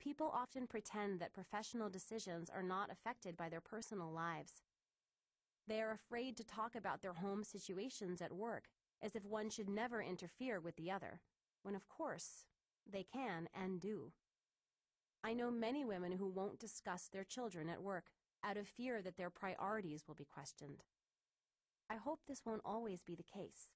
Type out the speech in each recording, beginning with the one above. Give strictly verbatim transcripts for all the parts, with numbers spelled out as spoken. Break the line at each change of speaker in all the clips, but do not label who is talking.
People often pretend that professional decisions are not affected by their personal lives. They are afraid to talk about their home situations at work, as if one should never interfere with the other, when of course, they can and do. I know many women who won't discuss their children at work out of fear that their priorities will be questioned. I hope this won't always be the case.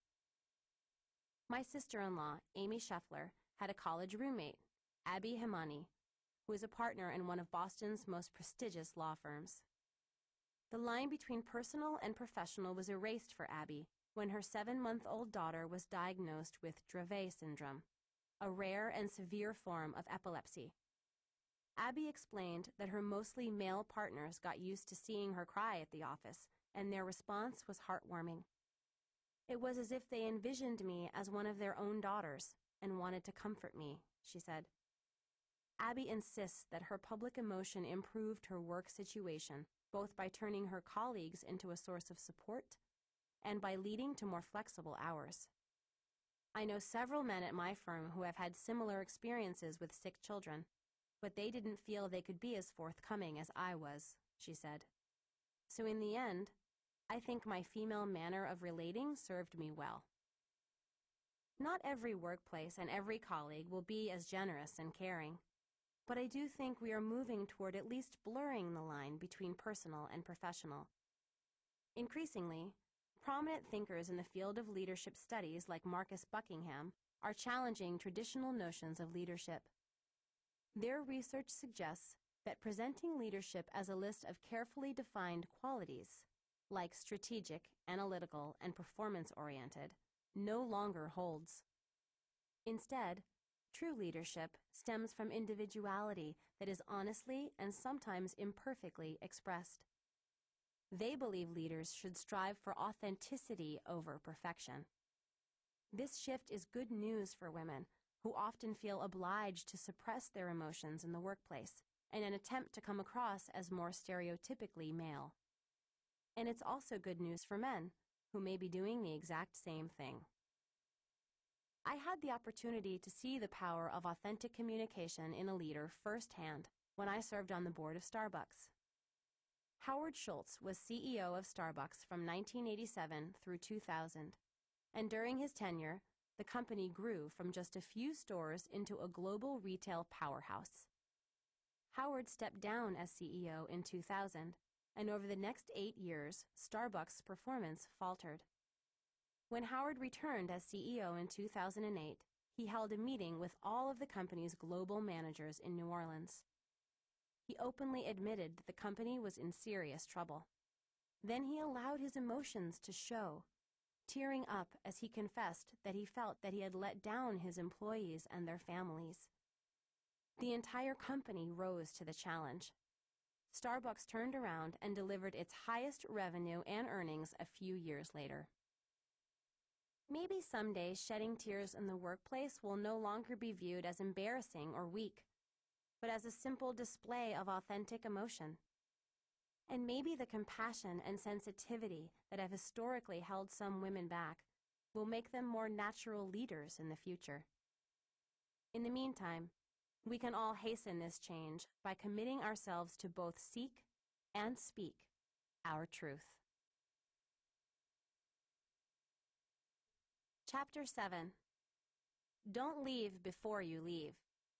My sister-in-law, Amy Scheffler, had a college roommate, Abby Himani, who is a partner in one of Boston's most prestigious law firms. The line between personal and professional was erased for Abby when her seven-month-old daughter was diagnosed with Dravet syndrome, a rare and severe form of epilepsy. Abby explained that her mostly male partners got used to seeing her cry at the office, and their response was heartwarming. It was as if they envisioned me as one of their own daughters and wanted to comfort me, she said. Abby insists that her public emotion improved her work situation, both by turning her colleagues into a source of support and by leading to more flexible hours. I know several men at my firm who have had similar experiences with sick children, but they didn't feel they could be as forthcoming as I was, she said. So in the end, I think my female manner of relating served me well. Not every workplace and every colleague will be as generous and caring, but I do think we are moving toward at least blurring the line between personal and professional. Increasingly, prominent thinkers in the field of leadership studies like Marcus Buckingham are challenging traditional notions of leadership. Their research suggests that presenting leadership as a list of carefully defined qualities, like strategic, analytical, and performance-oriented, no longer holds. Instead, true leadership stems from individuality that is honestly and sometimes imperfectly expressed. They believe leaders should strive for authenticity over perfection. This shift is good news for women who often feel obliged to suppress their emotions in the workplace in an attempt to come across as more stereotypically male. And it's also good news for men who may be doing the exact same thing. I had the opportunity to see the power of authentic communication in a leader firsthand when I served on the board of Starbucks. Howard Schultz was C E O of Starbucks from nineteen eighty-seven through two thousand, and during his tenure, the company grew from just a few stores into a global retail powerhouse. Howard stepped down as C E O in two thousand, and over the next eight years, Starbucks' performance faltered. When Howard returned as C E O in two thousand eight, he held a meeting with all of the company's global managers in New Orleans. He openly admitted that the company was in serious trouble. Then he allowed his emotions to show, tearing up as he confessed that he felt that he had let down his employees and their families. The entire company rose to the challenge. Starbucks turned around and delivered its highest revenue and earnings a few years later. Maybe someday shedding tears in the workplace will no longer be viewed as embarrassing or weak, but as a simple display of authentic emotion. And maybe the compassion and sensitivity that have historically held some women back will make them more natural leaders in the future. In the meantime, we can all hasten this change by committing ourselves to both seek and speak our truth. Chapter seven. Don't leave before you leave.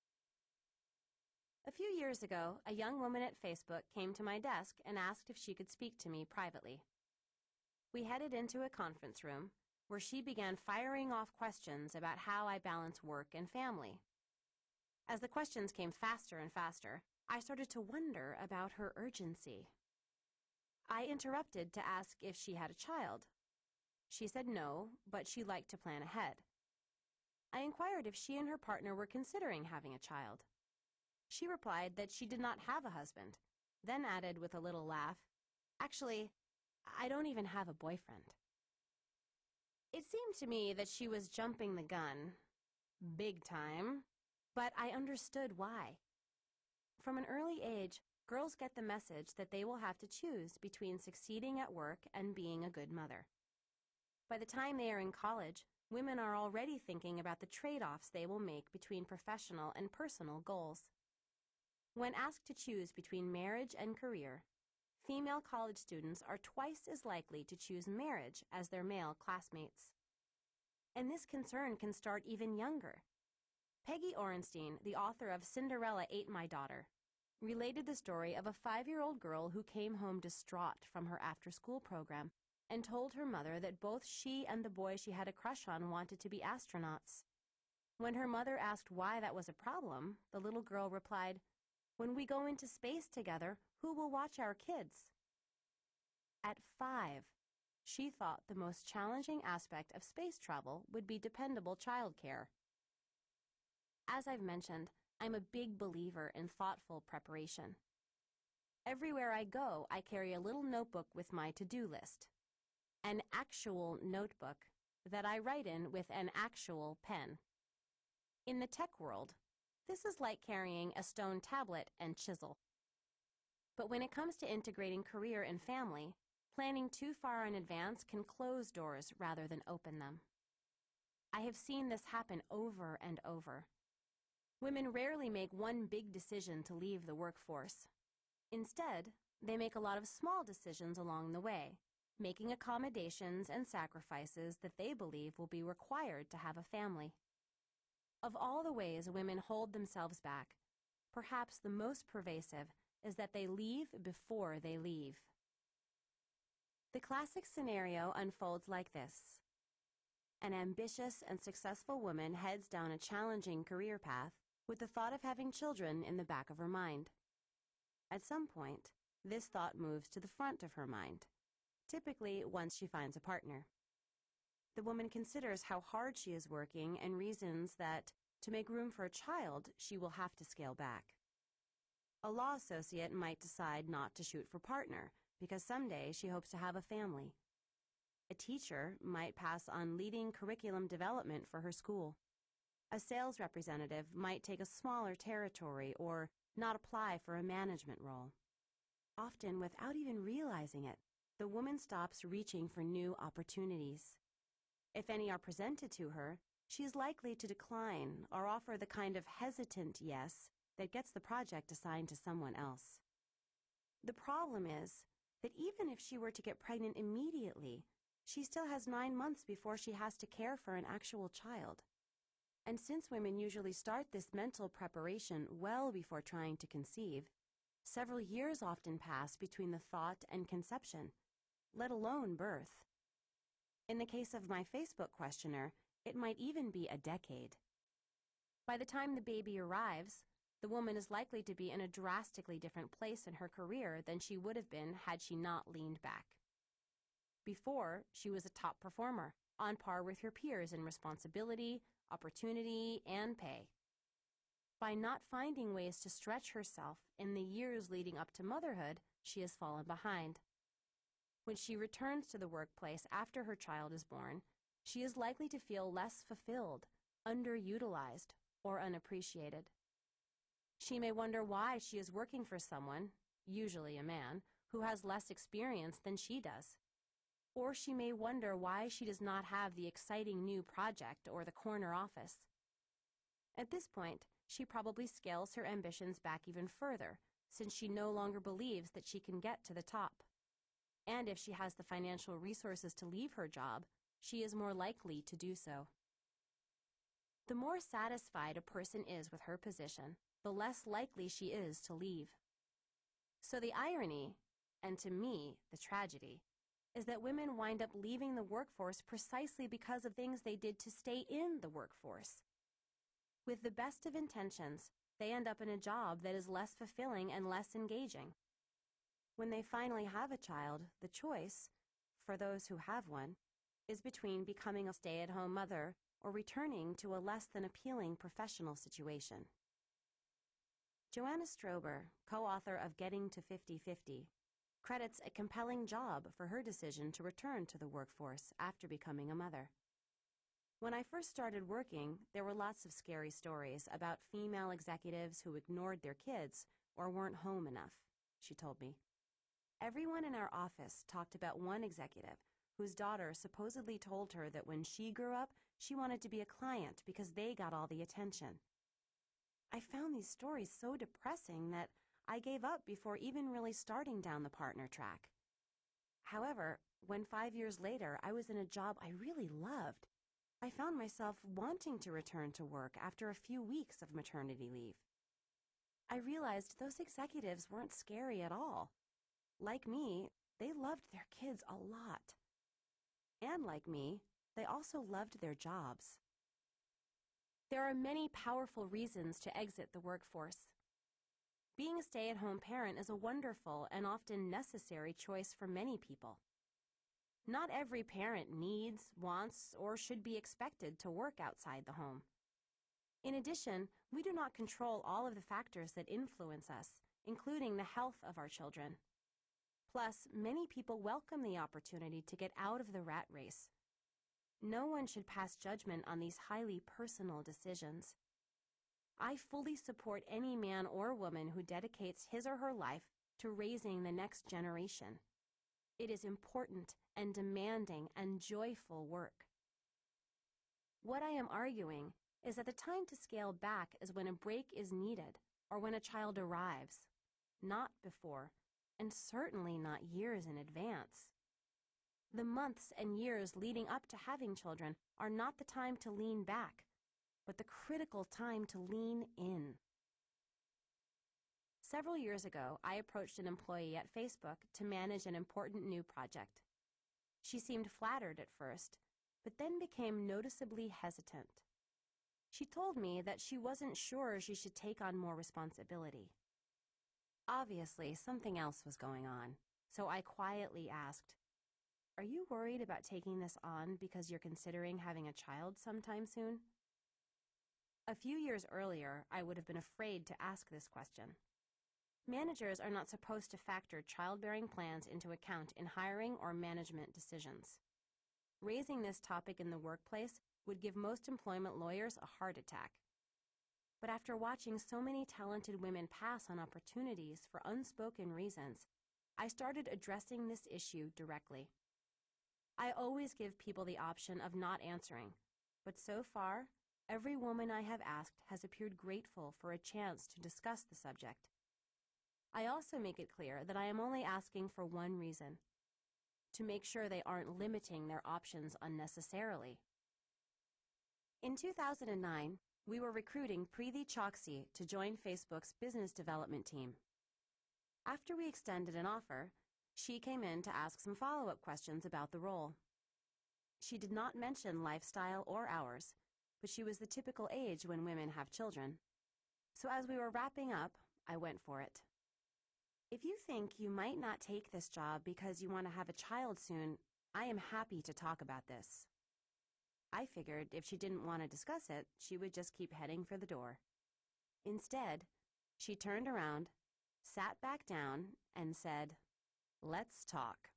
A few years ago, a young woman at Facebook came to my desk and asked if she could speak to me privately. We headed into a conference room where she began firing off questions about how I balance work and family. As the questions came faster and faster, I started to wonder about her urgency. I interrupted to ask if she had a child. She said no, but she liked to plan ahead. I inquired if she and her partner were considering having a child. She replied that she did not have a husband, then added with a little laugh, "Actually, I don't even have a boyfriend." It seemed to me that she was jumping the gun, big time, but I understood why. From an early age, girls get the message that they will have to choose between succeeding at work and being a good mother. By the time they are in college, women are already thinking about the trade-offs they will make between professional and personal goals. When asked to choose between marriage and career, female college students are twice as likely to choose marriage as their male classmates. And this concern can start even younger. Peggy Orenstein, the author of Cinderella Ate My Daughter, related the story of a five-year-old girl who came home distraught from her after-school program and told her mother that both she and the boy she had a crush on wanted to be astronauts. When her mother asked why that was a problem, the little girl replied, "When we go into space together, who will watch our kids?" At five, she thought the most challenging aspect of space travel would be dependable childcare. As I've mentioned, I'm a big believer in thoughtful preparation. Everywhere I go, I carry a little notebook with my to-do list. An actual notebook that I write in with an actual pen. In the tech world, this is like carrying a stone tablet and chisel. But when it comes to integrating career and family, planning too far in advance can close doors rather than open them. I have seen this happen over and over. Women rarely make one big decision to leave the workforce. Instead, they make a lot of small decisions along the way, making accommodations and sacrifices that they believe will be required to have a family. Of all the ways women hold themselves back, perhaps the most pervasive is that they leave before they leave. The classic scenario unfolds like this. An ambitious and successful woman heads down a challenging career path with the thought of having children in the back of her mind. At some point, this thought moves to the front of her mind, typically once she finds a partner. The woman considers how hard she is working and reasons that, to make room for a child, she will have to scale back. A law associate might decide not to shoot for partner because someday she hopes to have a family. A teacher might pass on leading curriculum development for her school. A sales representative might take a smaller territory or not apply for a management role. Often, without even realizing it, the woman stops reaching for new opportunities. If any are presented to her, she is likely to decline or offer the kind of hesitant yes that gets the project assigned to someone else. The problem is that even if she were to get pregnant immediately, she still has nine months before she has to care for an actual child. And since women usually start this mental preparation well before trying to conceive, several years often pass between the thought and conception, let alone birth. In the case of my Facebook questionnaire, it might even be a decade. By the time the baby arrives, the woman is likely to be in a drastically different place in her career than she would have been had she not leaned back. Before, she was a top performer, on par with her peers in responsibility, opportunity, and pay. By not finding ways to stretch herself in the years leading up to motherhood, she has fallen behind. When she returns to the workplace after her child is born, she is likely to feel less fulfilled, underutilized, or unappreciated. She may wonder why she is working for someone, usually a man, who has less experience than she does. Or she may wonder why she does not have the exciting new project or the corner office. At this point, she probably scales her ambitions back even further, since she no longer believes that she can get to the top. And if she has the financial resources to leave her job, she is more likely to do so. The more satisfied a person is with her position, the less likely she is to leave. So the irony, and to me, the tragedy, is that women wind up leaving the workforce precisely because of things they did to stay in the workforce. With the best of intentions, they end up in a job that is less fulfilling and less engaging. When they finally have a child, the choice, for those who have one, is between becoming a stay-at-home mother or returning to a less than appealing professional situation. Joanna Strober, co-author of Getting to fifty fifty, credits a compelling job for her decision to return to the workforce after becoming a mother. When I first started working, there were lots of scary stories about female executives who ignored their kids or weren't home enough, she told me. Everyone in our office talked about one executive whose daughter supposedly told her that when she grew up, she wanted to be a client because they got all the attention. I found these stories so depressing that I gave up before even really starting down the partner track. However, when five years later I was in a job I really loved, I found myself wanting to return to work after a few weeks of maternity leave. I realized those executives weren't scary at all. Like me, they loved their kids a lot. And like me, they also loved their jobs. There are many powerful reasons to exit the workforce. Being a stay-at-home parent is a wonderful and often necessary choice for many people. Not every parent needs, wants, or should be expected to work outside the home. In addition, we do not control all of the factors that influence us, including the health of our children. Plus, many people welcome the opportunity to get out of the rat race. No one should pass judgment on these highly personal decisions. I fully support any man or woman who dedicates his or her life to raising the next generation. It is important and demanding and joyful work. What I am arguing is that the time to scale back is when a break is needed or when a child arrives, not before, and certainly not years in advance. The months and years leading up to having children are not the time to lean back, but the critical time to lean in. Several years ago, I approached an employee at Facebook to manage an important new project. She seemed flattered at first, but then became noticeably hesitant. She told me that she wasn't sure she should take on more responsibility. Obviously, something else was going on, so I quietly asked, "Are you worried about taking this on because you're considering having a child sometime soon?" A few years earlier, I would have been afraid to ask this question. Managers are not supposed to factor childbearing plans into account in hiring or management decisions. Raising this topic in the workplace would give most employment lawyers a heart attack. But after watching so many talented women pass on opportunities for unspoken reasons, I started addressing this issue directly. I always give people the option of not answering, but so far, every woman I have asked has appeared grateful for a chance to discuss the subject. I also make it clear that I am only asking for one reason: to make sure they aren't limiting their options unnecessarily. In two thousand nine, we were recruiting Preeti Choksi to join Facebook's business development team. After we extended an offer, she came in to ask some follow-up questions about the role. She did not mention lifestyle or hours, but she was the typical age when women have children. So as we were wrapping up, I went for it. "If you think you might not take this job because you want to have a child soon, I am happy to talk about this." I figured if she didn't want to discuss it, she would just keep heading for the door. Instead, she turned around, sat back down, and said, "Let's talk."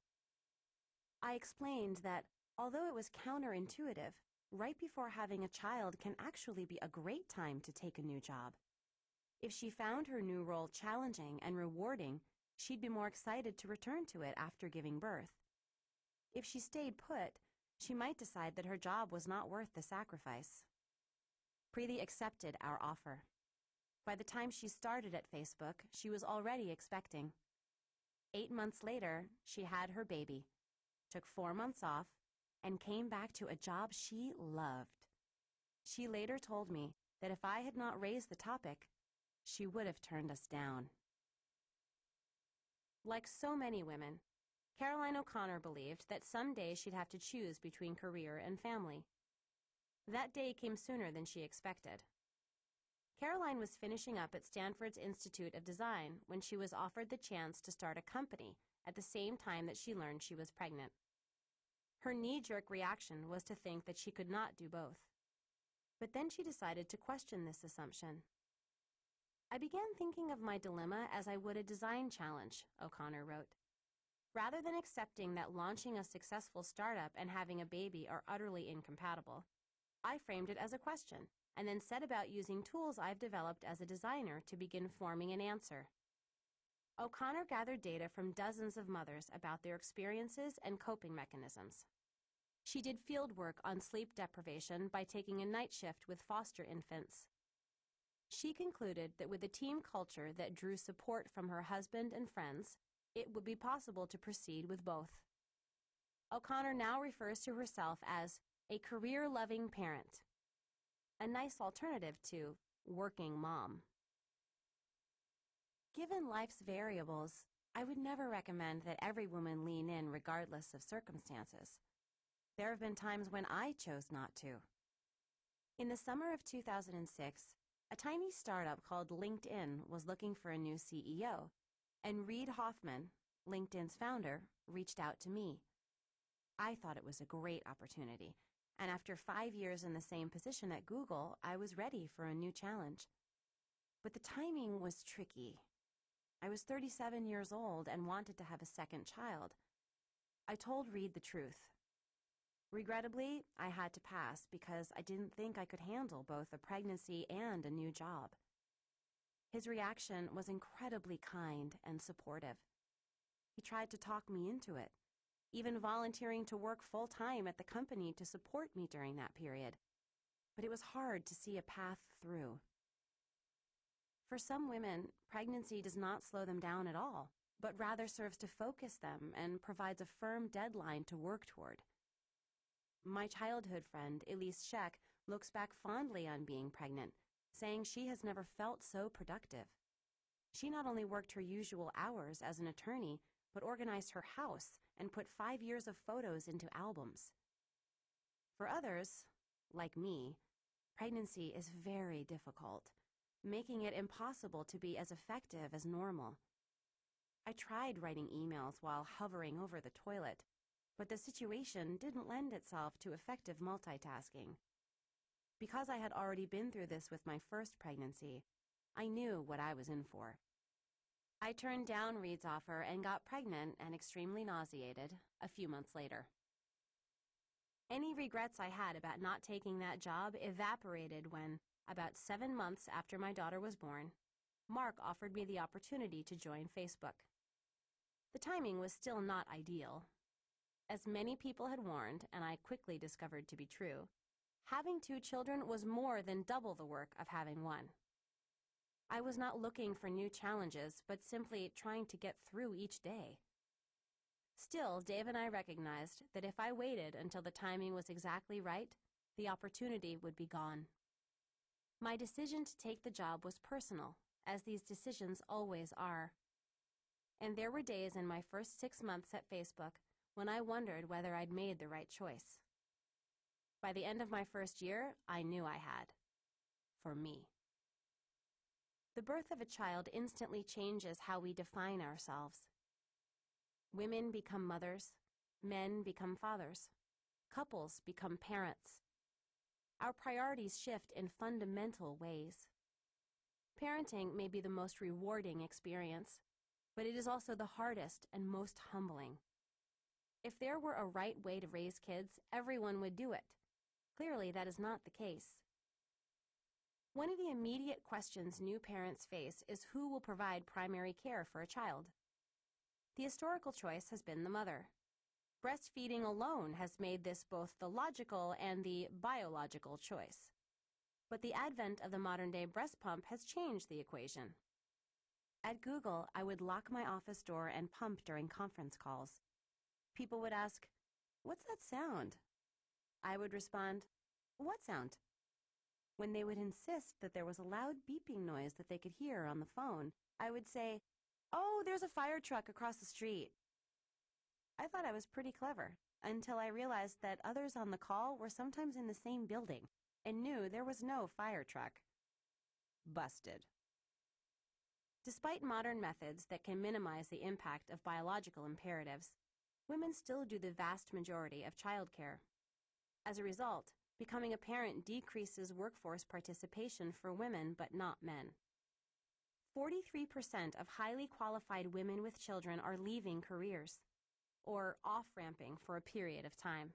I explained that although it was counterintuitive, right before having a child can actually be a great time to take a new job. If she found her new role challenging and rewarding, she'd be more excited to return to it after giving birth. If she stayed put, she might decide that her job was not worth the sacrifice. Preeti accepted our offer. By the time she started at Facebook, she was already expecting. Eight months later, she had her baby, took four months off, and came back to a job she loved. She later told me that if I had not raised the topic, she would have turned us down. Like so many women, Caroline O'Connor believed that someday she'd have to choose between career and family. That day came sooner than she expected. Caroline was finishing up at Stanford's Institute of Design when she was offered the chance to start a company at the same time that she learned she was pregnant. Her knee-jerk reaction was to think that she could not do both. But then she decided to question this assumption. "I began thinking of my dilemma as I would a design challenge," O'Connor wrote. "Rather than accepting that launching a successful startup and having a baby are utterly incompatible, I framed it as a question and then set about using tools I've developed as a designer to begin forming an answer." O'Connor gathered data from dozens of mothers about their experiences and coping mechanisms. She did field work on sleep deprivation by taking a night shift with foster infants. She concluded that with a team culture that drew support from her husband and friends, it would be possible to proceed with both. O'Connor now refers to herself as a career-loving parent, a nice alternative to working mom. Given life's variables, I would never recommend that every woman lean in regardless of circumstances. There have been times when I chose not to. In the summer of two thousand six, a tiny startup called LinkedIn was looking for a new C E O, and Reid Hoffman, LinkedIn's founder, reached out to me. I thought it was a great opportunity, and after five years in the same position at Google, I was ready for a new challenge. But the timing was tricky. I was thirty-seven years old and wanted to have a second child. I told Reid the truth. Regrettably, I had to pass because I didn't think I could handle both a pregnancy and a new job. His reaction was incredibly kind and supportive. He tried to talk me into it, even volunteering to work full-time at the company to support me during that period. But it was hard to see a path through. For some women, pregnancy does not slow them down at all, but rather serves to focus them and provides a firm deadline to work toward. My childhood friend, Elise Scheck, looks back fondly on being pregnant, saying she has never felt so productive. She not only worked her usual hours as an attorney, but organized her house and put five years of photos into albums. For others, like me, pregnancy is very difficult, making it impossible to be as effective as normal. I tried writing emails while hovering over the toilet, but the situation didn't lend itself to effective multitasking. Because I had already been through this with my first pregnancy, I knew what I was in for. I turned down Reid's offer and got pregnant and extremely nauseated a few months later. Any regrets I had about not taking that job evaporated when, about seven months after my daughter was born, Mark offered me the opportunity to join Facebook. The timing was still not ideal. As many people had warned, and I quickly discovered to be true, having two children was more than double the work of having one. I was not looking for new challenges, but simply trying to get through each day. Still, Dave and I recognized that if I waited until the timing was exactly right, the opportunity would be gone. My decision to take the job was personal, as these decisions always are. And there were days in my first six months at Facebook when I wondered whether I'd made the right choice. By the end of my first year, I knew I had. For me. The birth of a child instantly changes how we define ourselves. Women become mothers, men become fathers, couples become parents. Our priorities shift in fundamental ways. Parenting may be the most rewarding experience, but it is also the hardest and most humbling. If there were a right way to raise kids, everyone would do it. Clearly, that is not the case. One of the immediate questions new parents face is who will provide primary care for a child. The historical choice has been the mother. Breastfeeding alone has made this both the logical and the biological choice. But the advent of the modern-day breast pump has changed the equation. At Google, I would lock my office door and pump during conference calls. People would ask, "What's that sound?" I would respond, "What sound?" When they would insist that there was a loud beeping noise that they could hear on the phone, I would say, "Oh, there's a fire truck across the street." I thought I was pretty clever, until I realized that others on the call were sometimes in the same building and knew there was no fire truck. Busted. Despite modern methods that can minimize the impact of biological imperatives, women still do the vast majority of childcare. As a result, becoming a parent decreases workforce participation for women but not men. forty-three percent of highly qualified women with children are leaving careers, or off-ramping for a period of time.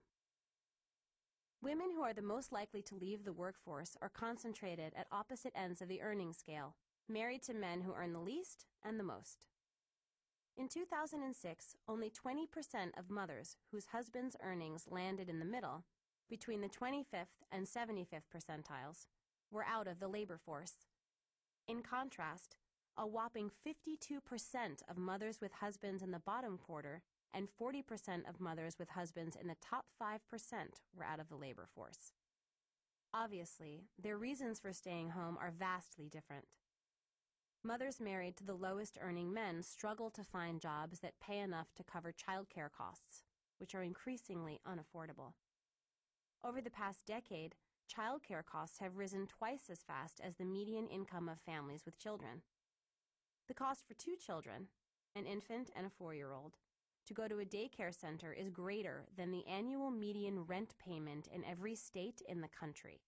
Women who are the most likely to leave the workforce are concentrated at opposite ends of the earning scale, married to men who earn the least and the most. In two thousand six, only twenty percent of mothers whose husbands' earnings landed in the middle, between the twenty-fifth and seventy-fifth percentiles, were out of the labor force, In contrast, a whopping fifty-two percent of mothers with husbands in the bottom quarter and forty percent of mothers with husbands in the top five percent were out of the labor force. Obviously, their reasons for staying home are vastly different. Mothers married to the lowest earning men struggle to find jobs that pay enough to cover childcare costs, which are increasingly unaffordable. Over the past decade, childcare costs have risen twice as fast as the median income of families with children. The cost for two children, an infant and a four-year-old, to go to a daycare center is greater than the annual median rent payment in every state in the country.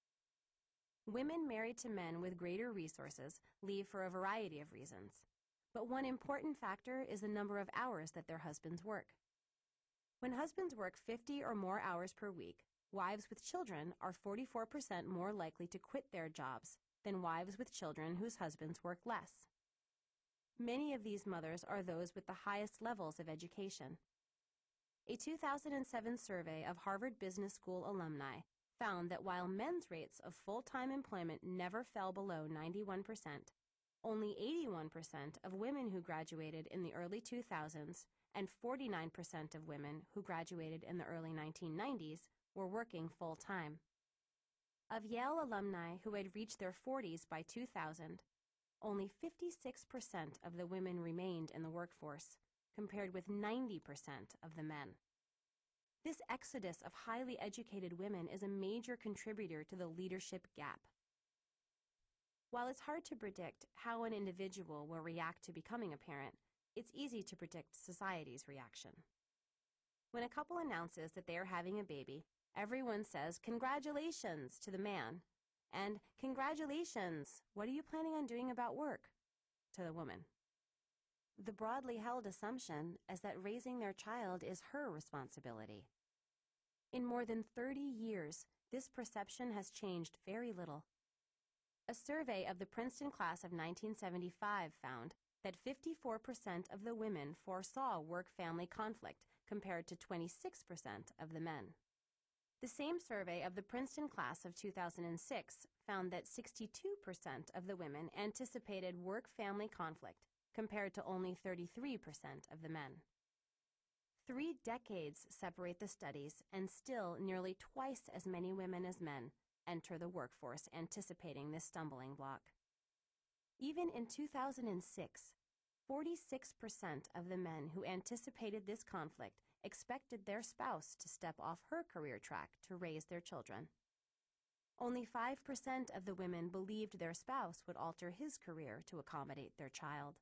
Women married to men with greater resources leave for a variety of reasons, but one important factor is the number of hours that their husbands work. When husbands work fifty or more hours per week, wives with children are forty-four percent more likely to quit their jobs than wives with children whose husbands work less. Many of these mothers are those with the highest levels of education. A two thousand seven survey of Harvard Business School alumni found that while men's rates of full-time employment never fell below ninety-one percent, only eighty-one percent of women who graduated in the early two thousands and forty-nine percent of women who graduated in the early nineteen nineties were working full-time. Of Yale alumni who had reached their forties by two thousand, only fifty-six percent of the women remained in the workforce, compared with ninety percent of the men. This exodus of highly educated women is a major contributor to the leadership gap. While it's hard to predict how an individual will react to becoming a parent, it's easy to predict society's reaction. When a couple announces that they are having a baby, everyone says, "Congratulations" to the man, and "Congratulations, what are you planning on doing about work?" to the woman. The broadly held assumption is that raising their child is her responsibility. In more than thirty years, this perception has changed very little. A survey of the Princeton class of nineteen seventy-five found that fifty-four percent of the women foresaw work-family conflict compared to twenty-six percent of the men. The same survey of the Princeton class of two thousand six found that sixty-two percent of the women anticipated work-family conflict compared to only thirty-three percent of the men. Three decades separate the studies, and still nearly twice as many women as men enter the workforce anticipating this stumbling block. Even in two thousand six, forty-six percent of the men who anticipated this conflict expected their spouse to step off her career track to raise their children. Only five percent of the women believed their spouse would alter his career to accommodate their child.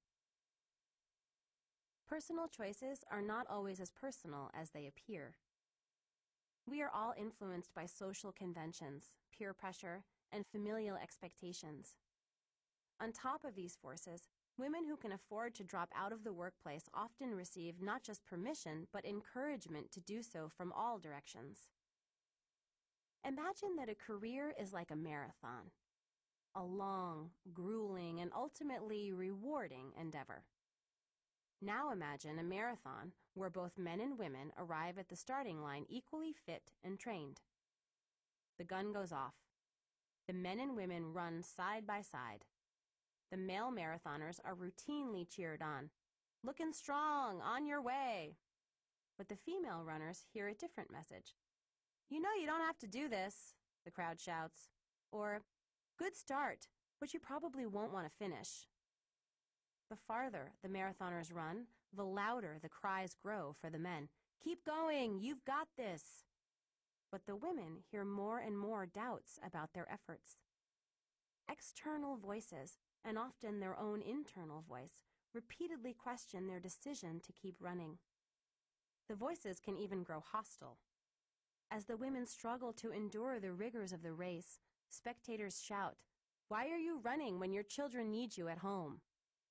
Personal choices are not always as personal as they appear. We are all influenced by social conventions, peer pressure, and familial expectations. On top of these forces, women who can afford to drop out of the workplace often receive not just permission, but encouragement to do so from all directions. Imagine that a career is like a marathon, a long, grueling, and ultimately rewarding endeavor. Now imagine a marathon where both men and women arrive at the starting line equally fit and trained. The gun goes off. The men and women run side by side. The male marathoners are routinely cheered on. "Looking strong, on your way." But the female runners hear a different message. "You know you don't have to do this," the crowd shouts. Or, "Good start, but you probably won't want to finish." The farther the marathoners run, the louder the cries grow for the men. "Keep going, you've got this." But the women hear more and more doubts about their efforts. External voices, and often their own internal voice, repeatedly question their decision to keep running. The voices can even grow hostile. As the women struggle to endure the rigors of the race, spectators shout, "Why are you running when your children need you at home?"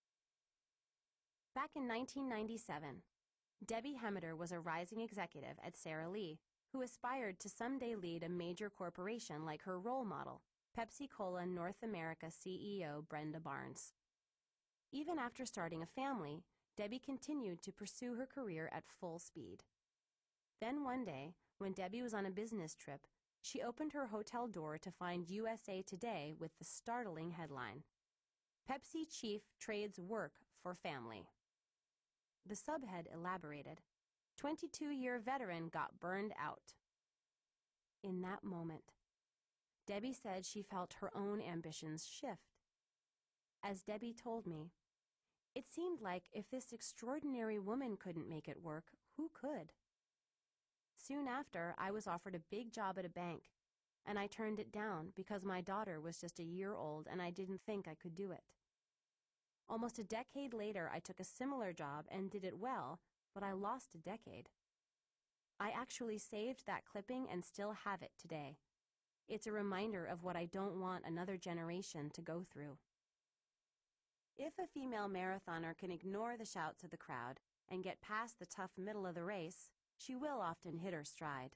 Back in nineteen ninety-seven, Debbie Hemmeter was a rising executive at Sara Lee, who aspired to someday lead a major corporation like her role model, Pepsi-Cola North America C E O Brenda Barnes. Even after starting a family, Debbie continued to pursue her career at full speed. Then one day, when Debbie was on a business trip, she opened her hotel door to find U S A Today with the startling headline, Pepsi chief trades work for family. The subhead elaborated, twenty-two-year veteran got burned out. In that moment, Debbie said she felt her own ambitions shift. As Debbie told me, it seemed like if this extraordinary woman couldn't make it work, who could? Soon after, I was offered a big job at a bank, and I turned it down because my daughter was just a year old and I didn't think I could do it. Almost a decade later, I took a similar job and did it well, but I lost a decade. I actually saved that clipping and still have it today. It's a reminder of what I don't want another generation to go through. If a female marathoner can ignore the shouts of the crowd and get past the tough middle of the race, she will often hit her stride.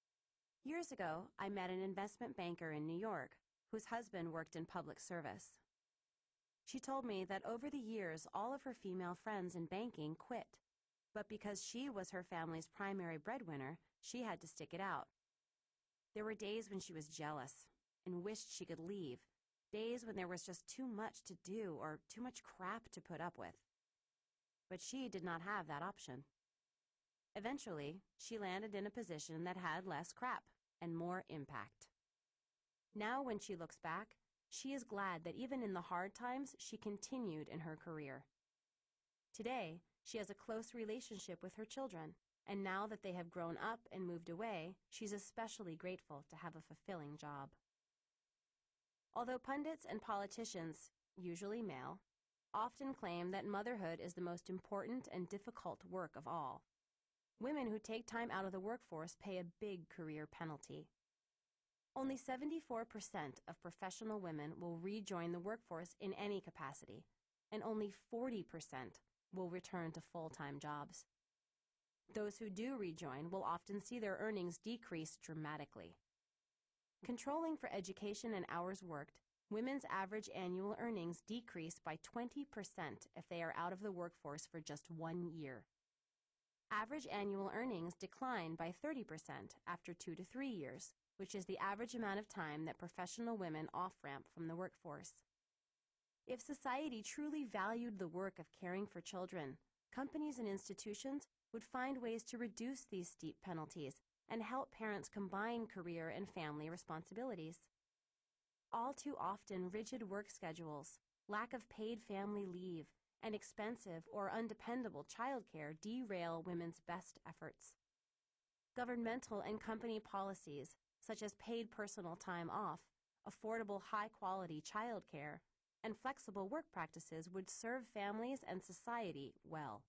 Years ago, I met an investment banker in New York whose husband worked in public service. She told me that over the years, all of her female friends in banking quit, but because she was her family's primary breadwinner, she had to stick it out. There were days when she was jealous and wished she could leave, days when there was just too much to do or too much crap to put up with. But she did not have that option. Eventually, she landed in a position that had less crap and more impact. Now, when she looks back, she is glad that even in the hard times, she continued in her career. Today, she has a close relationship with her children, and now that they have grown up and moved away, she's especially grateful to have a fulfilling job. Although pundits and politicians, usually male, often claim that motherhood is the most important and difficult work of all, women who take time out of the workforce pay a big career penalty. Only seventy-four percent of professional women will rejoin the workforce in any capacity, and only forty percent will return to full-time jobs. Those who do rejoin will often see their earnings decrease dramatically. Controlling for education and hours worked, women's average annual earnings decrease by twenty percent if they are out of the workforce for just one year. Average annual earnings decline by thirty percent after two to three years, which is the average amount of time that professional women off-ramp from the workforce. If society truly valued the work of caring for children, companies and institutions would find ways to reduce these steep penalties and help parents combine career and family responsibilities. All too often, rigid work schedules, lack of paid family leave, and expensive or undependable childcare derail women's best efforts. Governmental and company policies, such as paid personal time off, affordable high-quality childcare, and flexible work practices would serve families and society well.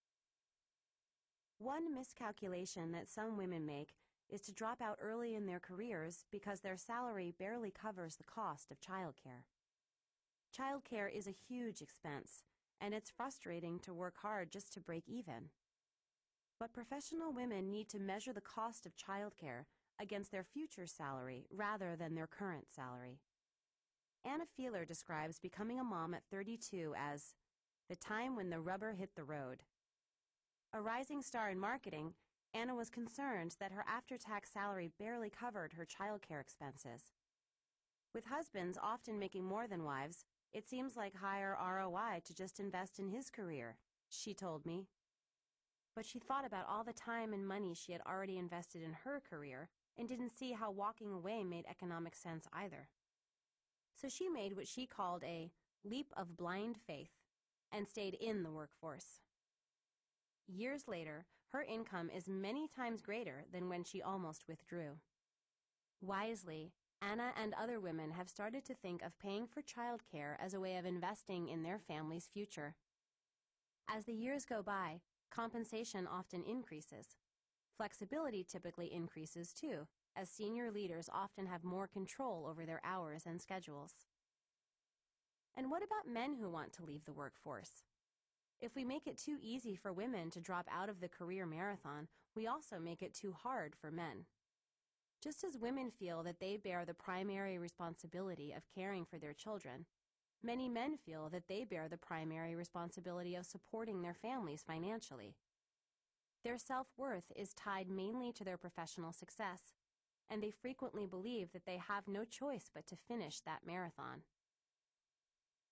One miscalculation that some women make is to drop out early in their careers because their salary barely covers the cost of childcare. Childcare is a huge expense, and it's frustrating to work hard just to break even. But professional women need to measure the cost of childcare against their future salary rather than their current salary. Anna Feeler describes becoming a mom at thirty-two as the time when the rubber hit the road. A rising star in marketing, Anna was concerned that her after-tax salary barely covered her childcare expenses. With husbands often making more than wives, it seems like higher R O I to just invest in his career, she told me. But she thought about all the time and money she had already invested in her career and didn't see how walking away made economic sense either. So she made what she called a leap of blind faith and stayed in the workforce. Years later, her income is many times greater than when she almost withdrew. Wisely, Anna and other women have started to think of paying for childcare as a way of investing in their family's future. As the years go by, compensation often increases. Flexibility typically increases too, as senior leaders often have more control over their hours and schedules. And what about men who want to leave the workforce? If we make it too easy for women to drop out of the career marathon, we also make it too hard for men. Just as women feel that they bear the primary responsibility of caring for their children, many men feel that they bear the primary responsibility of supporting their families financially. Their self-worth is tied mainly to their professional success, and they frequently believe that they have no choice but to finish that marathon.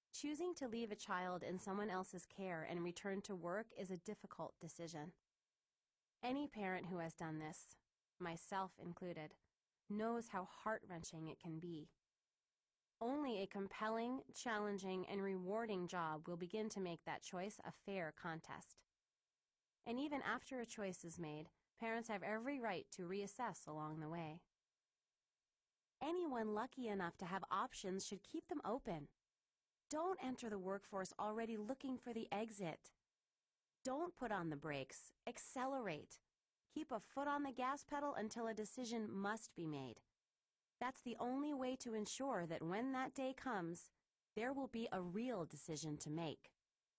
Choosing to leave a child in someone else's care and return to work is a difficult decision. Any parent who has done this, myself included, knows how heart-wrenching it can be. Only a compelling, challenging, and rewarding job will begin to make that choice a fair contest. And even after a choice is made, parents have every right to reassess along the way. Anyone lucky enough to have options should keep them open. Don't enter the workforce already looking for the exit. Don't put on the brakes. Accelerate. Keep a foot on the gas pedal until a decision must be made. That's the only way to ensure that when that day comes, there will be a real decision to make.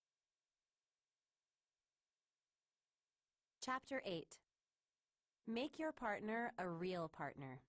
Chapter eight. Make your partner a real partner.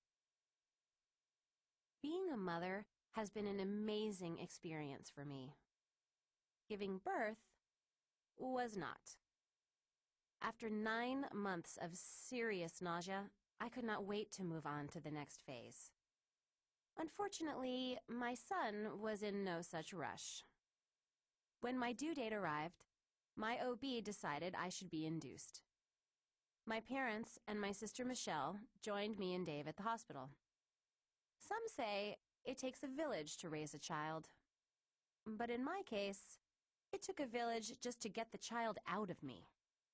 Being a mother has been an amazing experience for me. Giving birth was not. After nine months of serious nausea, I could not wait to move on to the next phase. Unfortunately, my son was in no such rush. When my due date arrived, my O B decided I should be induced. My parents and my sister Michelle joined me and Dave at the hospital. Some say it takes a village to raise a child. But in my case, it took a village just to get the child out of me.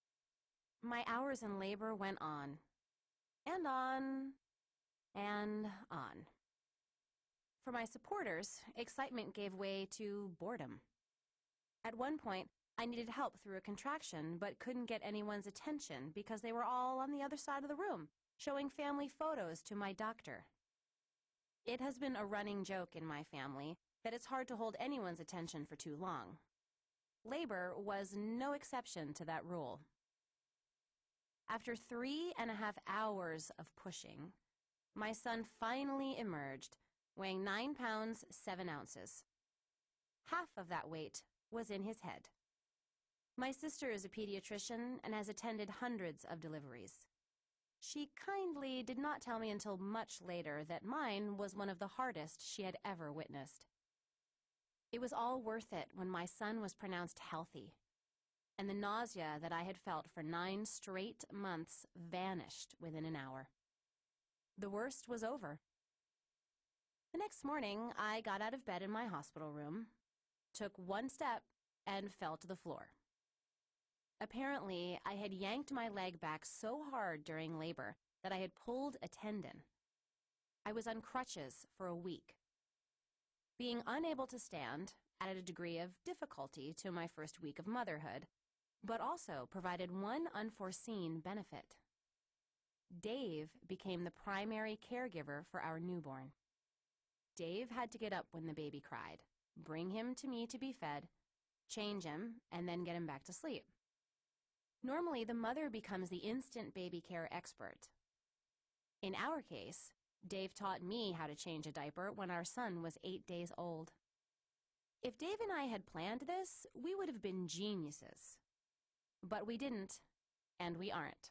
My hours in labor went on, and on, and on. For my supporters, excitement gave way to boredom. At one point, I needed help through a contraction, but couldn't get anyone's attention because they were all on the other side of the room, showing family photos to my doctor. It has been a running joke in my family that it's hard to hold anyone's attention for too long. Labor was no exception to that rule. After three and a half hours of pushing, my son finally emerged, weighing nine pounds, seven ounces. Half of that weight was in his head. My sister is a pediatrician and has attended hundreds of deliveries. She kindly did not tell me until much later that mine was one of the hardest she had ever witnessed. It was all worth it when my son was pronounced healthy, and the nausea that I had felt for nine straight months vanished within an hour. The worst was over. The next morning, I got out of bed in my hospital room, took one step, and fell to the floor. Apparently, I had yanked my leg back so hard during labor that I had pulled a tendon. I was on crutches for a week. Being unable to stand added a degree of difficulty to my first week of motherhood, but also provided one unforeseen benefit. Dave became the primary caregiver for our newborn. Dave had to get up when the baby cried, bring him to me to be fed, change him, and then get him back to sleep. Normally, the mother becomes the instant baby care expert. In our case, Dave taught me how to change a diaper when our son was eight days old. If Dave and I had planned this, we would have been geniuses. But we didn't, and we aren't.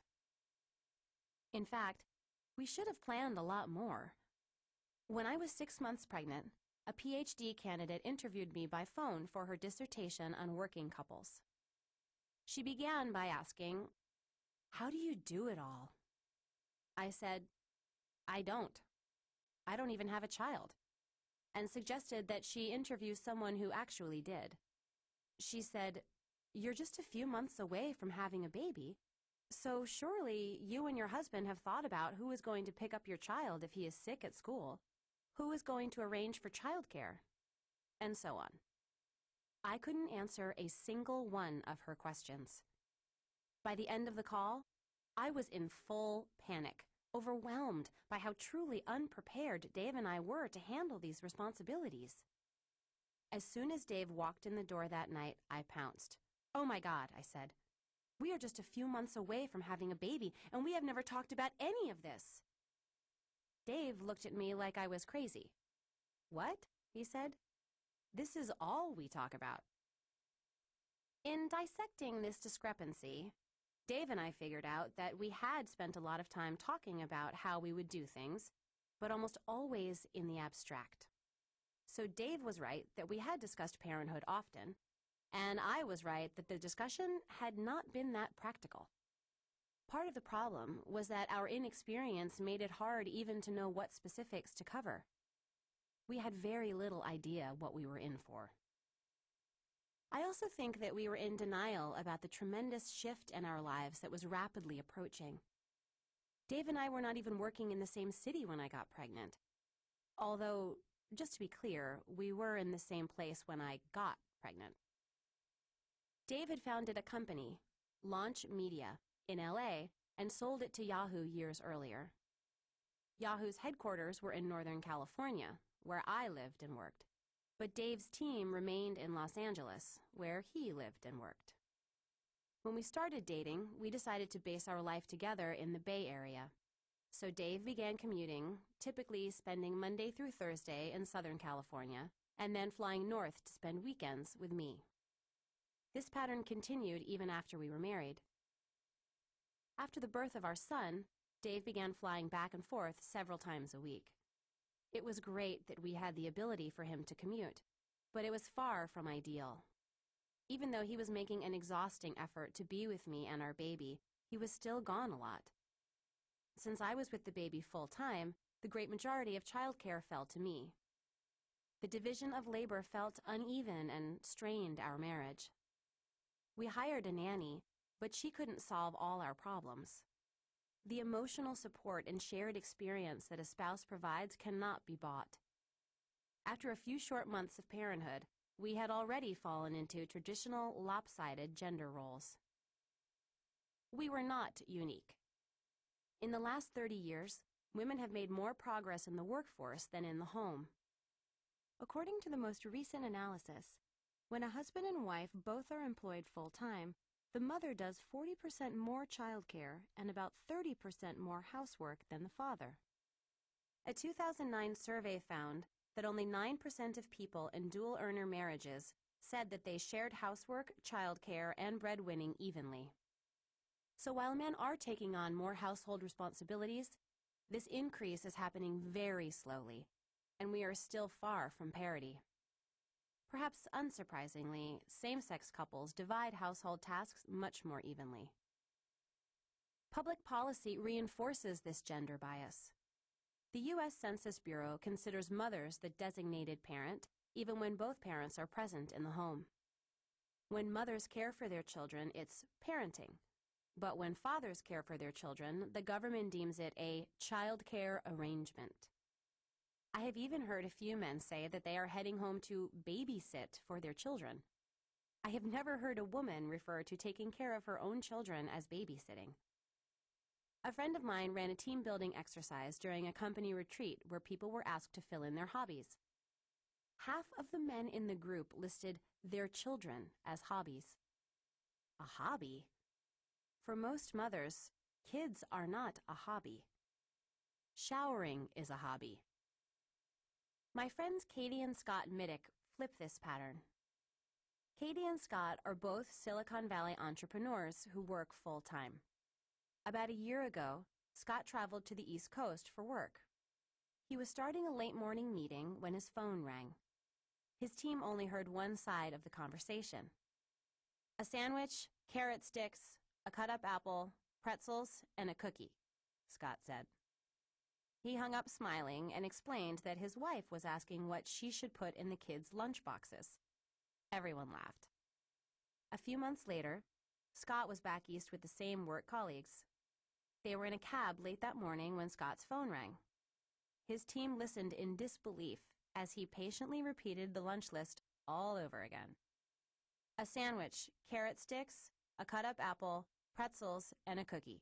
In fact, we should have planned a lot more. When I was six months pregnant, a P H D candidate interviewed me by phone for her dissertation on working couples. She began by asking, "How do you do it all?" I said, "I don't. I don't even have a child," and suggested that she interview someone who actually did. She said, "You're just a few months away from having a baby, so surely you and your husband have thought about who is going to pick up your child if he is sick at school, who is going to arrange for childcare," and so on. I couldn't answer a single one of her questions. By the end of the call, I was in full panic, overwhelmed by how truly unprepared Dave and I were to handle these responsibilities. As soon as Dave walked in the door that night, I pounced. "Oh my God," I said. "We are just a few months away from having a baby, and we have never talked about any of this." Dave looked at me like I was crazy. "What?" he said. "This is all we talk about." In dissecting this discrepancy, Dave and I figured out that we had spent a lot of time talking about how we would do things, but almost always in the abstract. So Dave was right that we had discussed parenthood often, and I was right that the discussion had not been that practical. Part of the problem was that our inexperience made it hard even to know what specifics to cover. We had very little idea what we were in for. I also think that we were in denial about the tremendous shift in our lives that was rapidly approaching. Dave and I were not even working in the same city when I got pregnant. Although, just to be clear, we were in the same place when I got pregnant. Dave had founded a company, Launch Media, in L A and sold it to Yahoo years earlier. Yahoo's headquarters were in Northern California, where I lived and worked, but Dave's team remained in Los Angeles, where he lived and worked. When we started dating, we decided to base our life together in the Bay Area. So Dave began commuting, typically spending Monday through Thursday in Southern California, and then flying north to spend weekends with me. This pattern continued even after we were married. After the birth of our son, Dave began flying back and forth several times a week. It was great that we had the ability for him to commute, but it was far from ideal. Even though he was making an exhausting effort to be with me and our baby, he was still gone a lot. Since I was with the baby full-time, the great majority of childcare fell to me. The division of labor felt uneven and strained our marriage. We hired a nanny, but she couldn't solve all our problems. The emotional support and shared experience that a spouse provides cannot be bought. After a few short months of parenthood, we had already fallen into traditional lopsided gender roles. We were not unique. In the last thirty years, women have made more progress in the workforce than in the home. According to the most recent analysis, when a husband and wife both are employed full-time, the mother does forty percent more childcare and about thirty percent more housework than the father. A two thousand nine survey found that only nine percent of people in dual-earner marriages said that they shared housework, childcare, and breadwinning evenly. So while men are taking on more household responsibilities, this increase is happening very slowly, and we are still far from parity. Perhaps unsurprisingly, same-sex couples divide household tasks much more evenly. Public policy reinforces this gender bias. The U S Census Bureau considers mothers the designated parent, even when both parents are present in the home. When mothers care for their children, it's parenting. But when fathers care for their children, the government deems it a child care arrangement. I have even heard a few men say that they are heading home to babysit for their children. I have never heard a woman refer to taking care of her own children as babysitting. A friend of mine ran a team-building exercise during a company retreat where people were asked to fill in their hobbies. Half of the men in the group listed their children as hobbies. A hobby? For most mothers, kids are not a hobby. Showering is a hobby. My friends Katie and Scott Middick flip this pattern. Katie and Scott are both Silicon Valley entrepreneurs who work full-time. About a year ago, Scott traveled to the East Coast for work. He was starting a late-morning meeting when his phone rang. His team only heard one side of the conversation. A sandwich, carrot sticks, a cut-up apple, pretzels, and a cookie, Scott said. He hung up smiling and explained that his wife was asking what she should put in the kids' lunch boxes. Everyone laughed. A few months later, Scott was back east with the same work colleagues. They were in a cab late that morning when Scott's phone rang. His team listened in disbelief as he patiently repeated the lunch list all over again. A sandwich, carrot sticks, a cut-up apple, pretzels, and a cookie.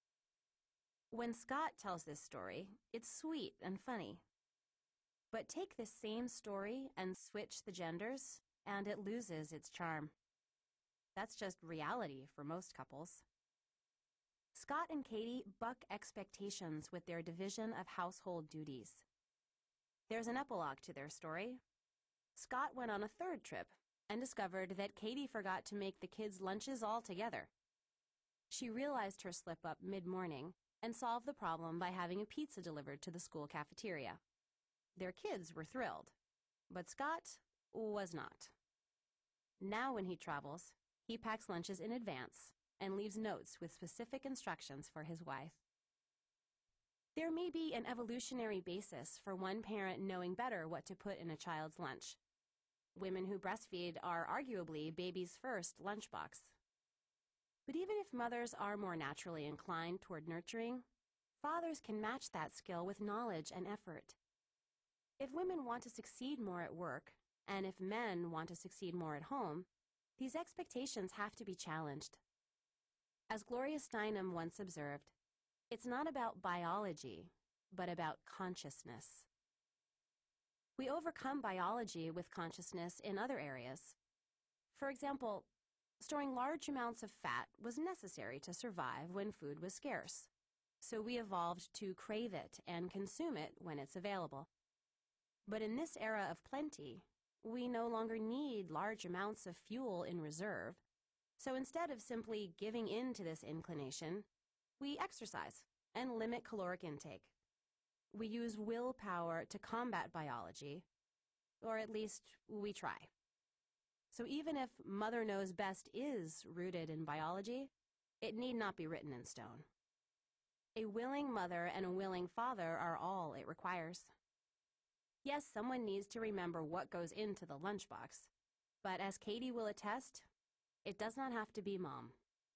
When Scott tells this story, it's sweet and funny. But take this same story and switch the genders, and it loses its charm. That's just reality for most couples. Scott and Katie buck expectations with their division of household duties. There's an epilogue to their story. Scott went on a third trip and discovered that Katie forgot to make the kids' lunches all together. She realized her slip-up mid-morning and solved the problem by having a pizza delivered to the school cafeteria. Their kids were thrilled. but Scott was not. Now when he travels, he packs lunches in advance and leaves notes with specific instructions for his wife. There may be an evolutionary basis for one parent knowing better what to put in a child's lunch. Women who breastfeed are arguably baby's first lunchbox. But even if mothers are more naturally inclined toward nurturing, fathers can match that skill with knowledge and effort. If women want to succeed more at work, and if men want to succeed more at home, these expectations have to be challenged. As Gloria Steinem once observed, it's not about biology, but about consciousness. We overcome biology with consciousness in other areas. For example, storing large amounts of fat was necessary to survive when food was scarce, so we evolved to crave it and consume it when it's available. But in this era of plenty, we no longer need large amounts of fuel in reserve, so instead of simply giving in to this inclination, we exercise and limit caloric intake. We use willpower to combat biology, or at least we try. So even if Mother Knows Best is rooted in biology, it need not be written in stone. A willing mother and a willing father are all it requires. Yes, someone needs to remember what goes into the lunchbox, but as Katie will attest, it does not have to be Mom.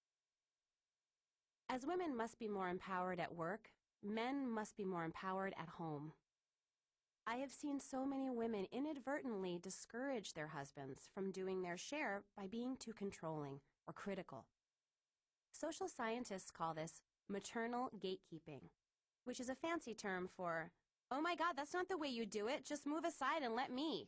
As women must be more empowered at work, men must be more empowered at home. I have seen so many women inadvertently discourage their husbands from doing their share by being too controlling or critical. Social scientists call this maternal gatekeeping, which is a fancy term for, "Oh my God, that's not the way you do it. Just move aside and let me."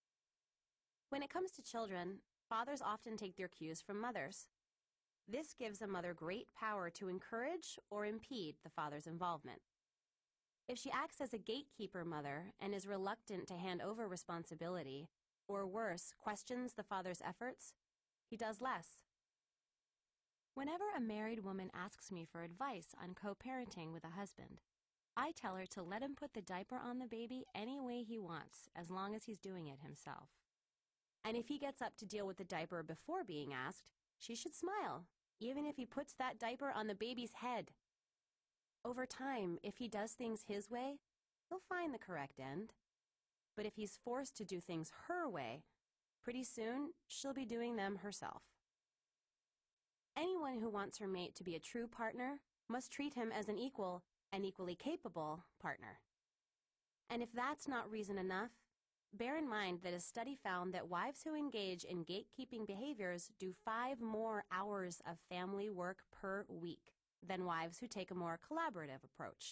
When it comes to children, fathers often take their cues from mothers. This gives a mother great power to encourage or impede the father's involvement. If she acts as a gatekeeper mother and is reluctant to hand over responsibility, or worse, questions the father's efforts, he does less. Whenever a married woman asks me for advice on co-parenting with a husband, I tell her to let him put the diaper on the baby any way he wants, as long as he's doing it himself. And if he gets up to deal with the diaper before being asked, she should smile, even if he puts that diaper on the baby's head. Over time, if he does things his way, he'll find the correct end. But if he's forced to do things her way, pretty soon she'll be doing them herself. Anyone who wants her mate to be a true partner must treat him as an equal and equally capable partner. And if that's not reason enough, bear in mind that a study found that wives who engage in gatekeeping behaviors do five more hours of family work per week than wives who take a more collaborative approach.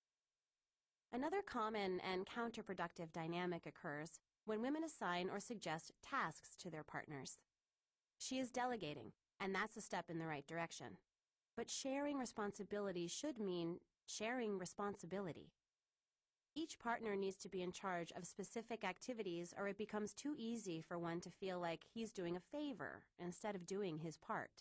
Another common and counterproductive dynamic occurs when women assign or suggest tasks to their partners. She is delegating, and that's a step in the right direction. But sharing responsibility should mean sharing responsibility. Each partner needs to be in charge of specific activities, or it becomes too easy for one to feel like he's doing a favor instead of doing his part.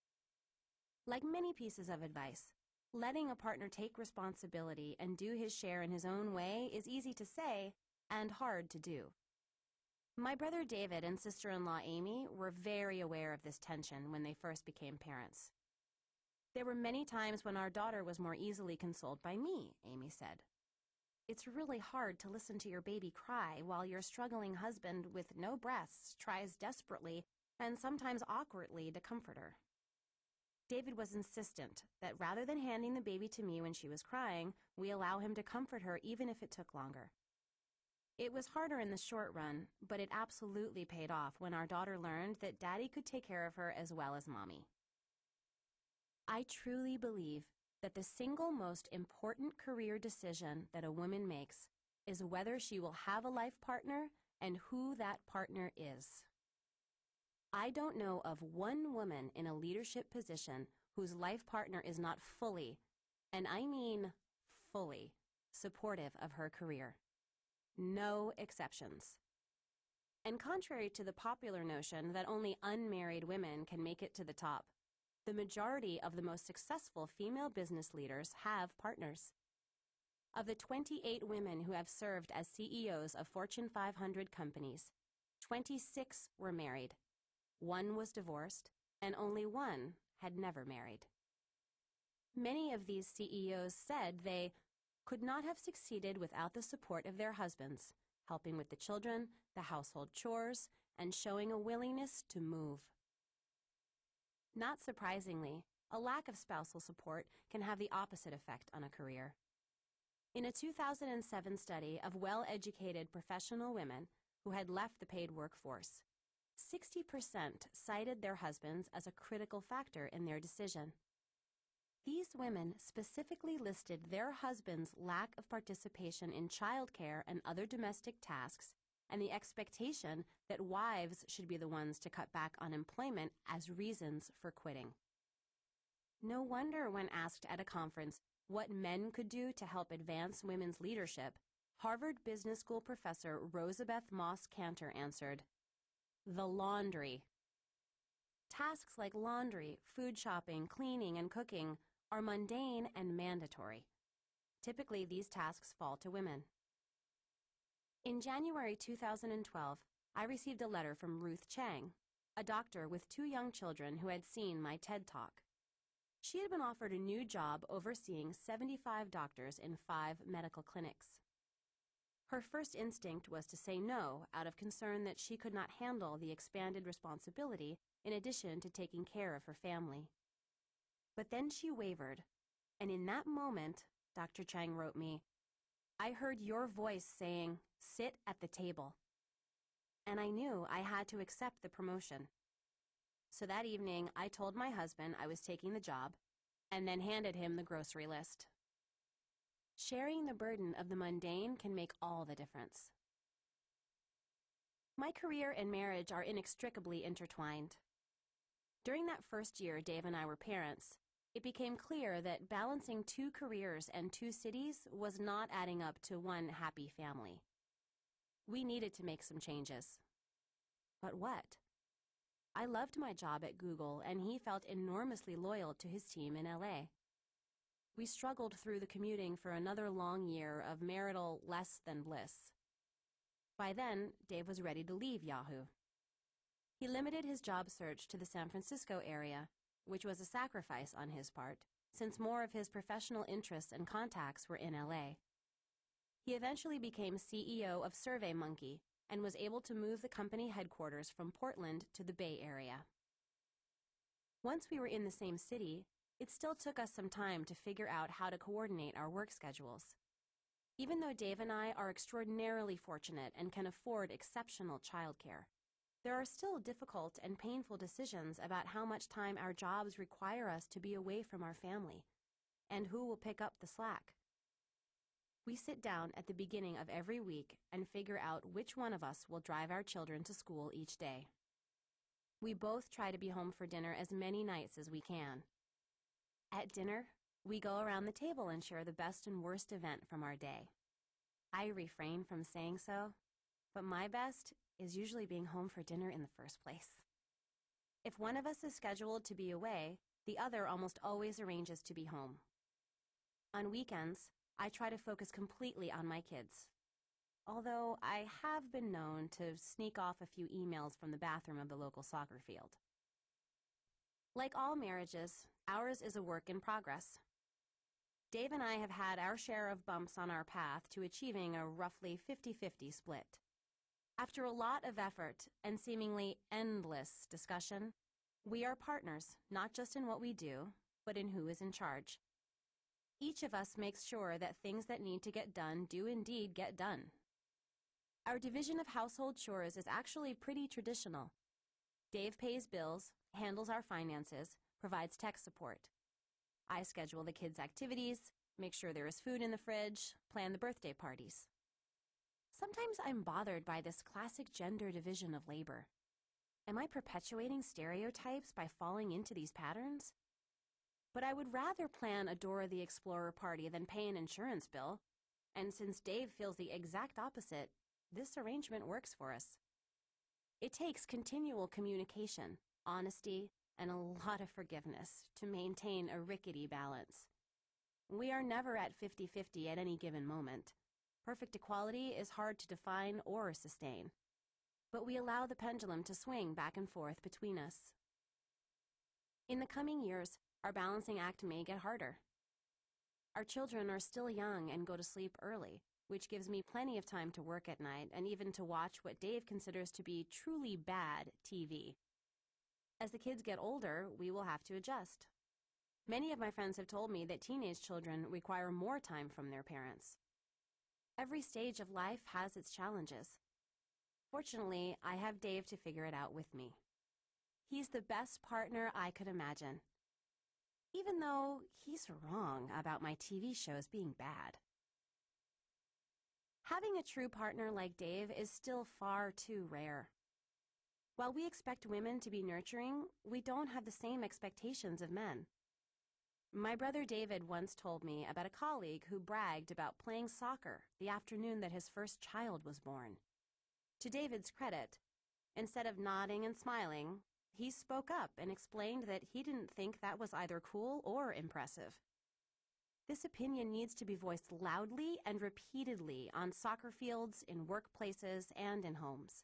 Like many pieces of advice, letting a partner take responsibility and do his share in his own way is easy to say and hard to do. My brother David and sister-in-law Amy were very aware of this tension when they first became parents. There were many times when our daughter was more easily consoled by me, Amy said. It's really hard to listen to your baby cry while your struggling husband with no breasts tries desperately and sometimes awkwardly to comfort her. David was insistent that rather than handing the baby to me when she was crying, we allow him to comfort her even if it took longer. It was harder in the short run, but it absolutely paid off when our daughter learned that Daddy could take care of her as well as Mommy. I truly believe that the single most important career decision that a woman makes is whether she will have a life partner and who that partner is. I don't know of one woman in a leadership position whose life partner is not fully, and I mean fully, supportive of her career. No exceptions. And contrary to the popular notion that only unmarried women can make it to the top, the majority of the most successful female business leaders have partners. Of the twenty-eight women who have served as C E Os of Fortune five hundred companies, twenty-six were married, one was divorced, and only one had never married. Many of these C E Os said they could not have succeeded without the support of their husbands, helping with the children, the household chores, and showing a willingness to move. Not surprisingly, a lack of spousal support can have the opposite effect on a career. In a two thousand seven study of well-educated professional women who had left the paid workforce, sixty percent cited their husbands as a critical factor in their decision. These women specifically listed their husbands' lack of participation in childcare and other domestic tasks and the expectation that wives should be the ones to cut back on employment as reasons for quitting. No wonder when asked at a conference what men could do to help advance women's leadership, Harvard Business School professor Rosabeth Moss Kanter answered, "The laundry." Tasks like laundry, food shopping, cleaning, and cooking are mundane and mandatory. Typically, these tasks fall to women. In January two thousand twelve, I received a letter from Ruth Chang, a doctor with two young children who had seen my TED Talk. She had been offered a new job overseeing seventy-five doctors in five medical clinics. Her first instinct was to say no out of concern that she could not handle the expanded responsibility in addition to taking care of her family. But then she wavered, and in that moment, Doctor Chang wrote me, "I heard your voice saying, 'Sit at the table.' And I knew I had to accept the promotion. So that evening, I told my husband I was taking the job, and then handed him the grocery list." Sharing the burden of the mundane can make all the difference. My career and marriage are inextricably intertwined. During that first year Dave and I were parents, it became clear that balancing two careers and two cities was not adding up to one happy family. We needed to make some changes. But what? I loved my job at Google, and he felt enormously loyal to his team in L A. We struggled through the commuting for another long year of marital less than bliss. By then, Dave was ready to leave Yahoo. He limited his job search to the San Francisco area, which was a sacrifice on his part, since more of his professional interests and contacts were in L A. He eventually became C E O of SurveyMonkey and was able to move the company headquarters from Portland to the Bay Area. Once we were in the same city, it still took us some time to figure out how to coordinate our work schedules. Even though Dave and I are extraordinarily fortunate and can afford exceptional childcare, there are still difficult and painful decisions about how much time our jobs require us to be away from our family, and who will pick up the slack. We sit down at the beginning of every week and figure out which one of us will drive our children to school each day. We both try to be home for dinner as many nights as we can. At dinner, we go around the table and share the best and worst event from our day. I refrain from saying so, but my best is usually being home for dinner in the first place. If one of us is scheduled to be away, the other almost always arranges to be home. On weekends, I try to focus completely on my kids, although I have been known to sneak off a few emails from the bathroom of the local soccer field. Like all marriages, ours is a work in progress. Dave and I have had our share of bumps on our path to achieving a roughly fifty-fifty split. After a lot of effort and seemingly endless discussion, we are partners, not just in what we do, but in who is in charge. Each of us makes sure that things that need to get done do indeed get done. Our division of household chores is actually pretty traditional. Dave pays bills, handles our finances, provides tech support. I schedule the kids' activities, make sure there is food in the fridge, plan the birthday parties. Sometimes I'm bothered by this classic gender division of labor. Am I perpetuating stereotypes by falling into these patterns? But I would rather plan a Dora the Explorer party than pay an insurance bill. And since Dave feels the exact opposite, this arrangement works for us. It takes continual communication, honesty, and a lot of forgiveness to maintain a rickety balance. We are never at fifty fifty at any given moment. Perfect equality is hard to define or sustain. But we allow the pendulum to swing back and forth between us. In the coming years, our balancing act may get harder. Our children are still young and go to sleep early, which gives me plenty of time to work at night and even to watch what Dave considers to be truly bad T V. As the kids get older, we will have to adjust. Many of my friends have told me that teenage children require more time from their parents. Every stage of life has its challenges. Fortunately, I have Dave to figure it out with me. He's the best partner I could imagine, even though he's wrong about my T V shows being bad. Having a true partner like Dave is still far too rare. While we expect women to be nurturing, we don't have the same expectations of men. My brother David once told me about a colleague who bragged about playing soccer the afternoon that his first child was born. To David's credit, instead of nodding and smiling, he spoke up and explained that he didn't think that was either cool or impressive. This opinion needs to be voiced loudly and repeatedly on soccer fields, in workplaces, and in homes.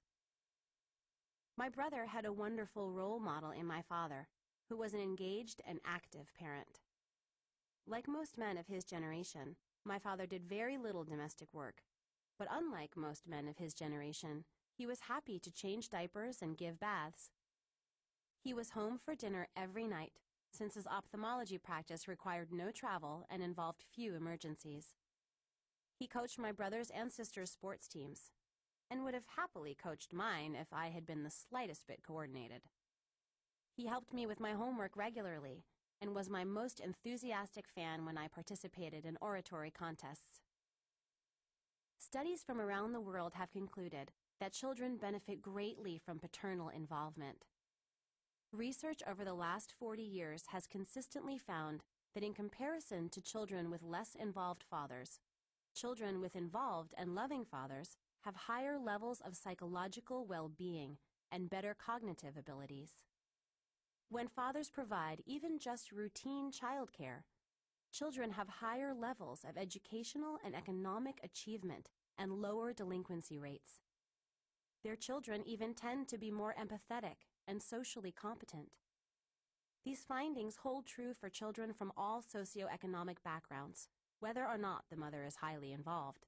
My brother had a wonderful role model in my father, who was an engaged and active parent. Like most men of his generation, my father did very little domestic work, but unlike most men of his generation, he was happy to change diapers and give baths. He was home for dinner every night, since his ophthalmology practice required no travel and involved few emergencies. He coached my brother's and sister's sports teams, and would have happily coached mine if I had been the slightest bit coordinated. He helped me with my homework regularly, and was my most enthusiastic fan when I participated in oratory contests. Studies from around the world have concluded that children benefit greatly from paternal involvement. Research over the last forty years has consistently found that in comparison to children with less involved fathers, children with involved and loving fathers have higher levels of psychological well-being and better cognitive abilities. When fathers provide even just routine childcare, children have higher levels of educational and economic achievement and lower delinquency rates. Their children even tend to be more empathetic and socially competent. These findings hold true for children from all socioeconomic backgrounds, whether or not the mother is highly involved.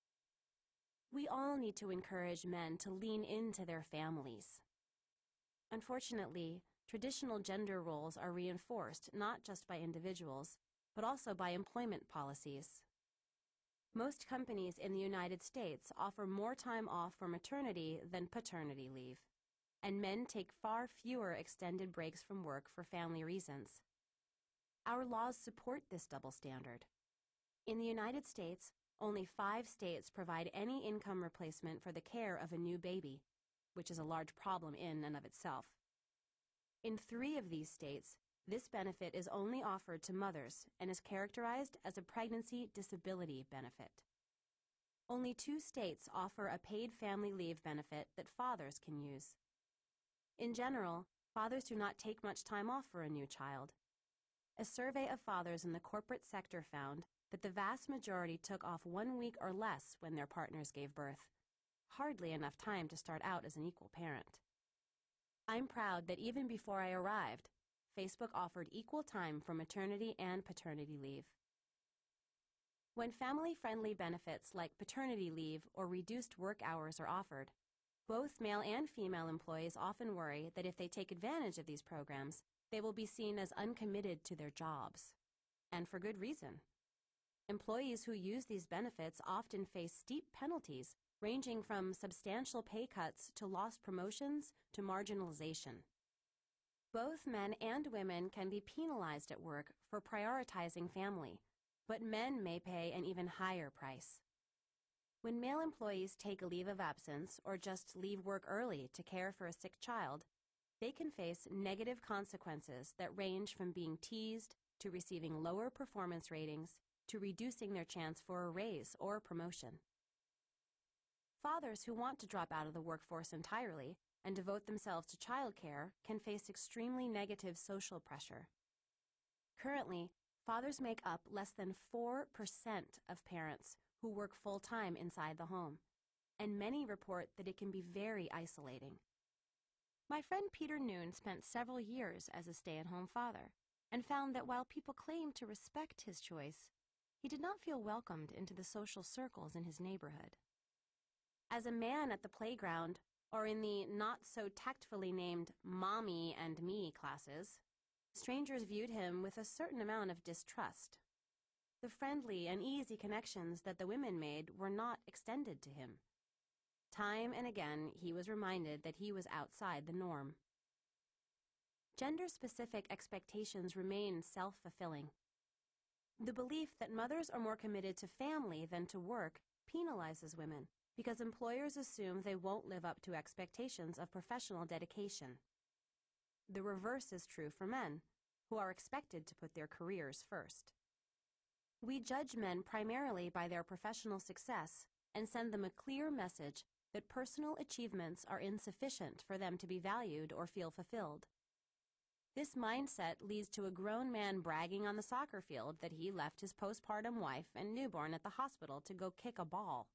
We all need to encourage men to lean into their families. Unfortunately, traditional gender roles are reinforced not just by individuals, but also by employment policies. Most companies in the United States offer more time off for maternity than paternity leave, and men take far fewer extended breaks from work for family reasons. Our laws support this double standard. In the United States, only five states provide any income replacement for the care of a new baby, which is a large problem in and of itself. In three of these states, this benefit is only offered to mothers and is characterized as a pregnancy disability benefit. Only two states offer a paid family leave benefit that fathers can use. In general, fathers do not take much time off for a new child. A survey of fathers in the corporate sector found that the vast majority took off one week or less when their partners gave birth, hardly enough time to start out as an equal parent. I'm proud that even before I arrived, Facebook offered equal time for maternity and paternity leave. When family-friendly benefits like paternity leave or reduced work hours are offered, both male and female employees often worry that if they take advantage of these programs, they will be seen as uncommitted to their jobs. And for good reason. Employees who use these benefits often face steep penalties, ranging from substantial pay cuts to lost promotions to marginalization. Both men and women can be penalized at work for prioritizing family, but men may pay an even higher price. When male employees take a leave of absence or just leave work early to care for a sick child, they can face negative consequences that range from being teased to receiving lower performance ratings to reducing their chance for a raise or promotion. Fathers who want to drop out of the workforce entirely and devote themselves to childcare can face extremely negative social pressure. Currently, fathers make up less than four percent of parents who work full-time inside the home, and many report that it can be very isolating. My friend Peter Noon spent several years as a stay-at-home father and found that while people claimed to respect his choice, he did not feel welcomed into the social circles in his neighborhood. As a man at the playground, or in the not-so-tactfully named Mommy and Me classes, strangers viewed him with a certain amount of distrust. The friendly and easy connections that the women made were not extended to him. Time and again, he was reminded that he was outside the norm. Gender-specific expectations remain self-fulfilling. The belief that mothers are more committed to family than to work penalizes women because employers assume they won't live up to expectations of professional dedication. The reverse is true for men, who are expected to put their careers first. We judge men primarily by their professional success and send them a clear message that personal achievements are insufficient for them to be valued or feel fulfilled. This mindset leads to a grown man bragging on the soccer field that he left his postpartum wife and newborn at the hospital to go kick a ball.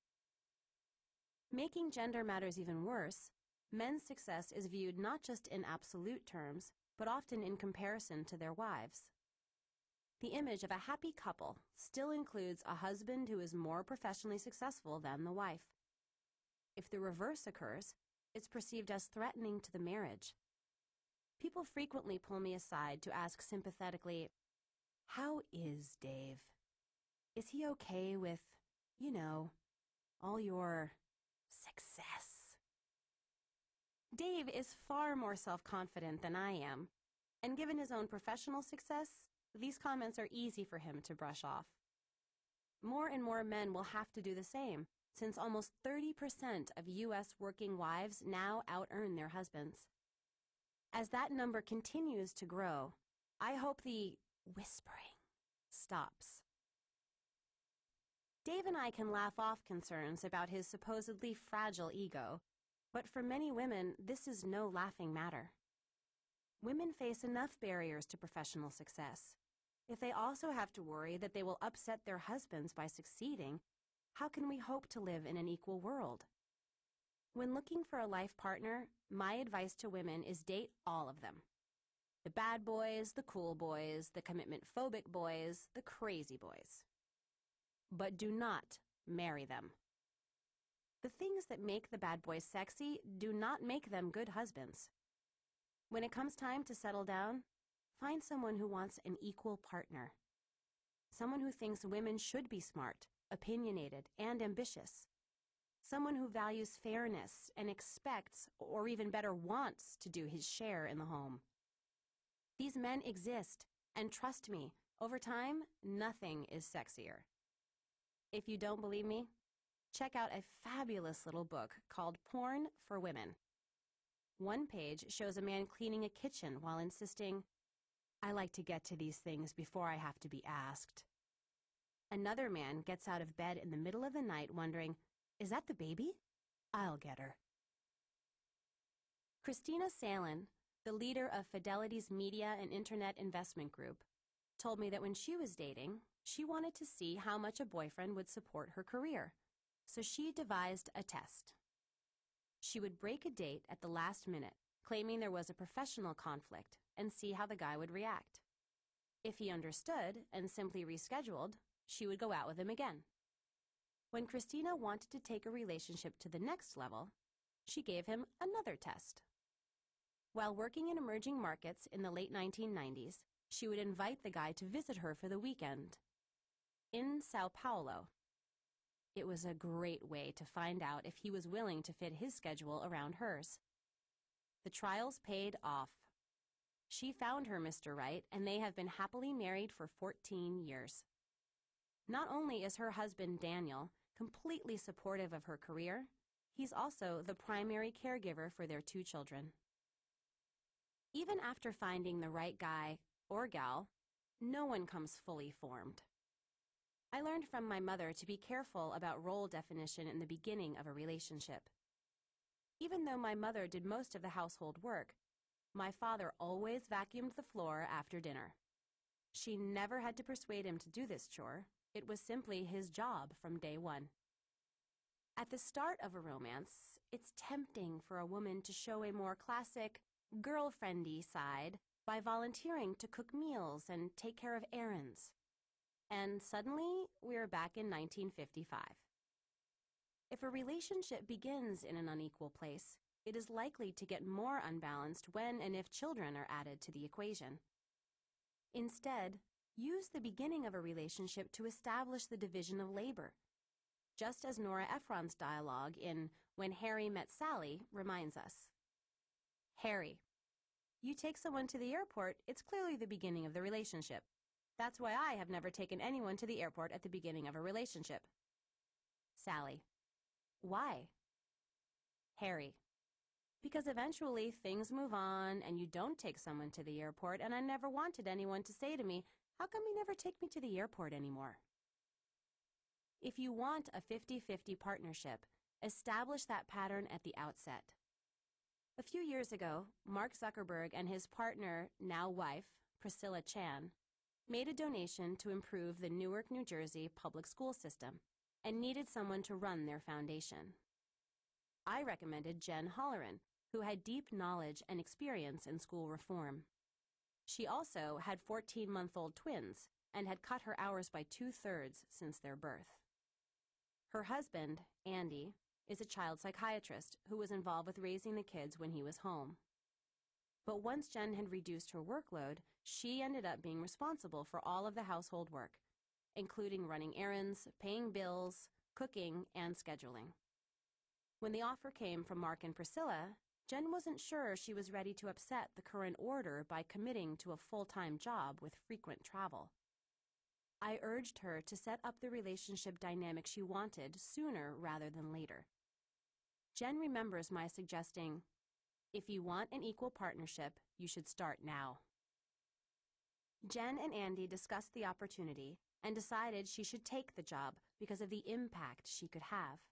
Making gender matters even worse, men's success is viewed not just in absolute terms, but often in comparison to their wives. The image of a happy couple still includes a husband who is more professionally successful than the wife. If the reverse occurs, it's perceived as threatening to the marriage. People frequently pull me aside to ask sympathetically, "How is Dave? Is he okay with, you know, all your success?" Dave is far more self-confident than I am, and given his own professional success, these comments are easy for him to brush off. More and more men will have to do the same, since almost thirty percent of U S working wives now out-earn their husbands. As that number continues to grow, I hope the whispering stops. Dave and I can laugh off concerns about his supposedly fragile ego, but for many women, this is no laughing matter. Women face enough barriers to professional success. If they also have to worry that they will upset their husbands by succeeding, how can we hope to live in an equal world? When looking for a life partner, my advice to women is date all of them. The bad boys, the cool boys, the commitment-phobic boys, the crazy boys. But do not marry them. The things that make the bad boys sexy do not make them good husbands. When it comes time to settle down, find someone who wants an equal partner. Someone who thinks women should be smart, opinionated, and ambitious. Someone who values fairness and expects, or even better wants, to do his share in the home. These men exist, and trust me, over time, nothing is sexier. If you don't believe me, check out a fabulous little book called Porn for Women. One page shows a man cleaning a kitchen while insisting, "I like to get to these things before I have to be asked." Another man gets out of bed in the middle of the night wondering, "Is that the baby? I'll get her." Christina Salin, the leader of Fidelity's Media and Internet Investment Group, told me that when she was dating, she wanted to see how much a boyfriend would support her career, so she devised a test. She would break a date at the last minute, claiming there was a professional conflict, and see how the guy would react. If he understood and simply rescheduled, she would go out with him again. When Christina wanted to take a relationship to the next level, she gave him another test. While working in emerging markets in the late nineteen nineties, she would invite the guy to visit her for the weekend in Sao Paulo. It was a great way to find out if he was willing to fit his schedule around hers. The trials paid off. She found her Mister Right, and they have been happily married for fourteen years. Not only is her husband, Daniel, completely supportive of her career, he's also the primary caregiver for their two children. Even after finding the right guy or gal, no one comes fully formed. I learned from my mother to be careful about role definition in the beginning of a relationship. Even though my mother did most of the household work, my father always vacuumed the floor after dinner. She never had to persuade him to do this chore. It was simply his job from day one. At the start of a romance, it's tempting for a woman to show a more classic, girlfriendy side by volunteering to cook meals and take care of errands. And suddenly, we're back in nineteen fifty-five. If a relationship begins in an unequal place, it is likely to get more unbalanced when and if children are added to the equation. Instead, use the beginning of a relationship to establish the division of labor, just as Nora Ephron's dialogue in When Harry Met Sally reminds us. Harry: you take someone to the airport, it's clearly the beginning of the relationship. That's why I have never taken anyone to the airport at the beginning of a relationship. Sally: why? Harry: because eventually things move on and you don't take someone to the airport, and I never wanted anyone to say to me, how come you never take me to the airport anymore? If you want a fifty-fifty partnership, establish that pattern at the outset. A few years ago, Mark Zuckerberg and his partner, now wife, Priscilla Chan, made a donation to improve the Newark, New Jersey public school system and needed someone to run their foundation. I recommended Jen Holleran, who had deep knowledge and experience in school reform. She also had fourteen-month-old twins and had cut her hours by two-thirds since their birth. Her husband, Andy, is a child psychiatrist who was involved with raising the kids when he was home. But once Jen had reduced her workload, she ended up being responsible for all of the household work, including running errands, paying bills, cooking, and scheduling. When the offer came from Mark and Priscilla, Jen wasn't sure she was ready to upset the current order by committing to a full-time job with frequent travel. I urged her to set up the relationship dynamic she wanted sooner rather than later. Jen remembers my suggesting, if you want an equal partnership, you should start now. Jen and Andy discussed the opportunity and decided she should take the job because of the impact she could have.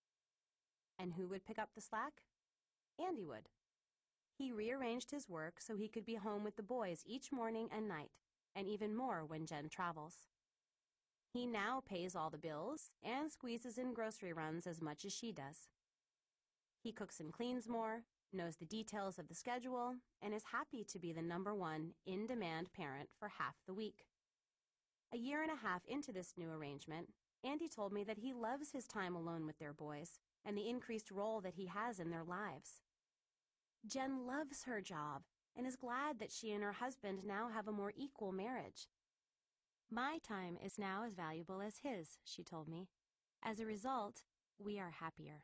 And who would pick up the slack? Andy would. He rearranged his work so he could be home with the boys each morning and night, and even more when Jen travels. He now pays all the bills and squeezes in grocery runs as much as she does. He cooks and cleans more, knows the details of the schedule, and is happy to be the number one in-demand parent for half the week. A year and a half into this new arrangement, Andy told me that he loves his time alone with their boys and the increased role that he has in their lives. Jen loves her job and is glad that she and her husband now have a more equal marriage. My time is now as valuable as his, she told me. As a result, we are happier.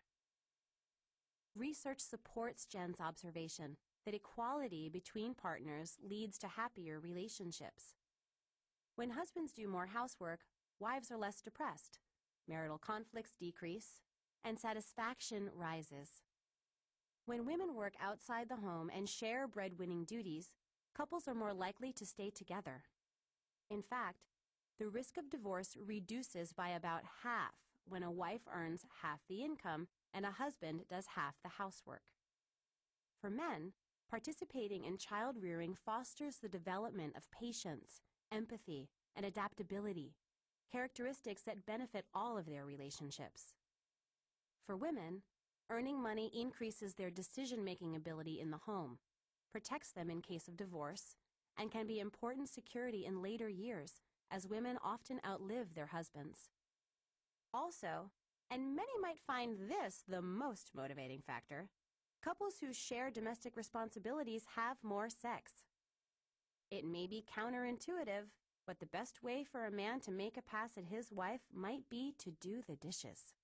Research supports Jen's observation that equality between partners leads to happier relationships. When husbands do more housework, wives are less depressed, marital conflicts decrease, and satisfaction rises. When women work outside the home and share breadwinning duties, couples are more likely to stay together. In fact, the risk of divorce reduces by about half when a wife earns half the income and a husband does half the housework. For men, participating in child rearing fosters the development of patience, empathy, and adaptability, characteristics that benefit all of their relationships. For women, earning money increases their decision-making ability in the home, protects them in case of divorce, and can be important security in later years, as women often outlive their husbands. Also, and many might find this the most motivating factor, couples who share domestic responsibilities have more sex. It may be counterintuitive, but the best way for a man to make a pass at his wife might be to do the dishes.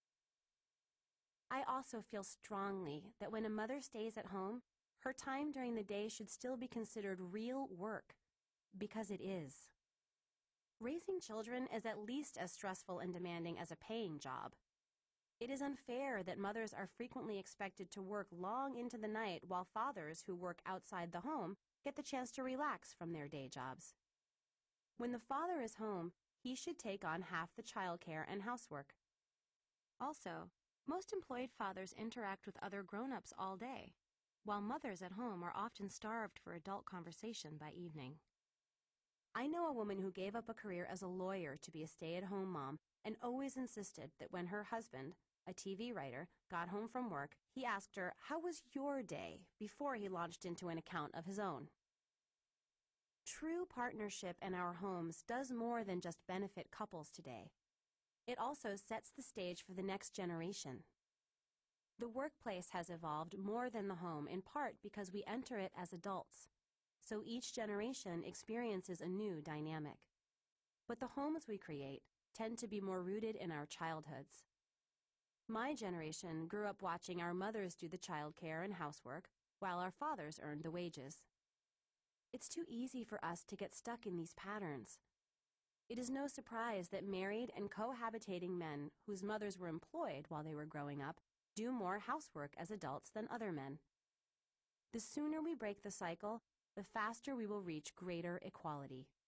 I also feel strongly that when a mother stays at home, her time during the day should still be considered real work, because it is. Raising children is at least as stressful and demanding as a paying job. It is unfair that mothers are frequently expected to work long into the night while fathers who work outside the home get the chance to relax from their day jobs. When the father is home, he should take on half the childcare and housework. Also, most employed fathers interact with other grown-ups all day, while mothers at home are often starved for adult conversation by evening. I know a woman who gave up a career as a lawyer to be a stay-at-home mom and always insisted that when her husband, a T V writer, got home from work, he asked her, "How was your day?" before he launched into an account of his own. True partnership in our homes does more than just benefit couples today. It also sets the stage for the next generation. The workplace has evolved more than the home in part because we enter it as adults, so each generation experiences a new dynamic. But the homes we create tend to be more rooted in our childhoods. My generation grew up watching our mothers do the childcare and housework while our fathers earned the wages. It's too easy for us to get stuck in these patterns. It is no surprise that married and cohabitating men whose mothers were employed while they were growing up do more housework as adults than other men. The sooner we break the cycle, the faster we will reach greater equality.